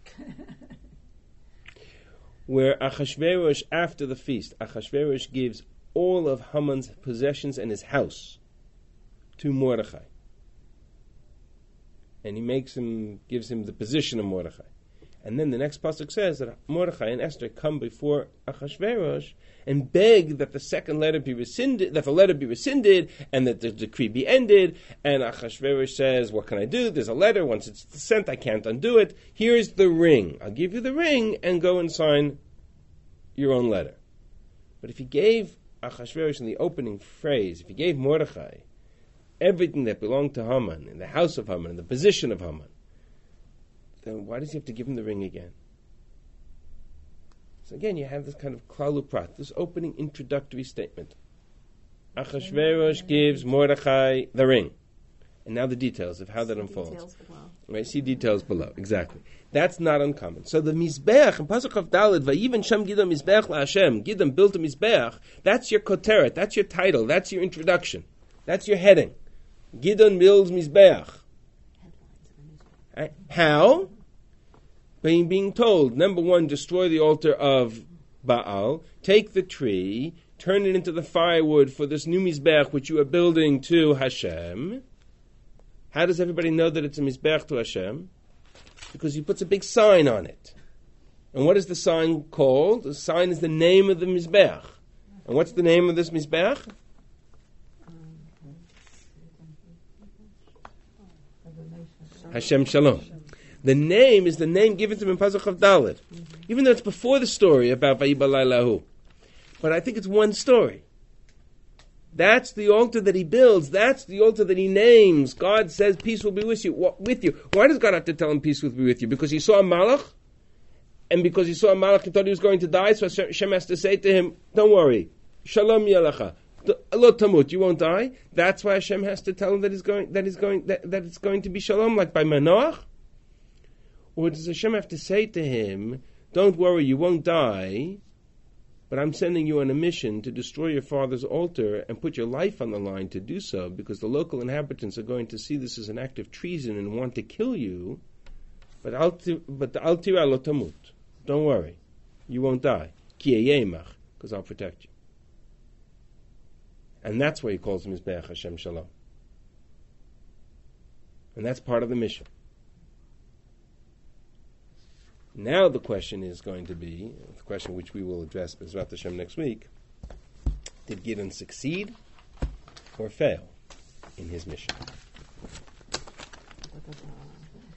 where Achashverosh, after the feast, Achashverosh gives all of Haman's possessions and his house to Mordechai. And he makes him, gives him the position of Mordechai. And then the next pasuk says that Mordechai and Esther come before Achashverosh and beg that the second letter be rescinded, that the letter be rescinded, and that the decree be ended. And Achashverosh says, "What can I do? There's a letter. Once it's sent, I can't undo it. Here's the ring. I'll give you the ring and go and sign your own letter." But if he gave Achashverosh in the opening phrase, if he gave Mordechai everything that belonged to Haman, in the house of Haman, in the position of Haman, then why does he have to give him the ring again? So again, you have this kind of klalu prat, this opening introductory statement. Achashverosh gives Mordechai the ring. And now the details of how that unfolds. Details below. Right, see details below, exactly. That's not uncommon. So the Mizbeach, in Pasuk of Daled, Vayiven Shem Gideon Mizbeach LaHashem, Gideon built a Mizbeach, that's your koteret, that's your title, that's your introduction, that's your heading. Gideon builds Mizbeach. Right? How? By being told, number one, destroy the altar of Baal, take the tree, turn it into the firewood for this new Mizbeach which you are building to Hashem. How does everybody know that it's a Mizbeach to Hashem? Because he puts a big sign on it. And what is the sign called? The sign is the name of the Mizbeach. And what's the name of this Mizbeach? Hashem Shalom. The name is the name given to him in Pasuk of Dalet. Even though it's before the story about Vayibalaylahu. But I think it's one story. That's the altar that he builds. That's the altar that he names. God says, peace will be with you. What, with you. Why does God have to tell him peace will be with you? Because he saw a malach, and because he saw a malach, he thought he was going to die, so Hashem has to say to him, don't worry, shalom yalacha, lo tamut, you won't die. That's why Hashem has to tell him that he's going, that he's going, that, that it's going to be shalom, like by Manoach. Or does Hashem have to say to him, don't worry, you won't die, but I'm sending you on a mission to destroy your father's altar and put your life on the line to do so, because the local inhabitants are going to see this as an act of treason and want to kill you. But al but al tira lo tamut. Don't worry, you won't die. Ki eyemach, because I'll protect you. And that's why he calls him Mizbeach Hashem Shalom. And that's part of the mission. Now the question is going to be, the question which we will address B'ezrat Hashem next week, did Gideon succeed or fail in his mission? Da, da, da.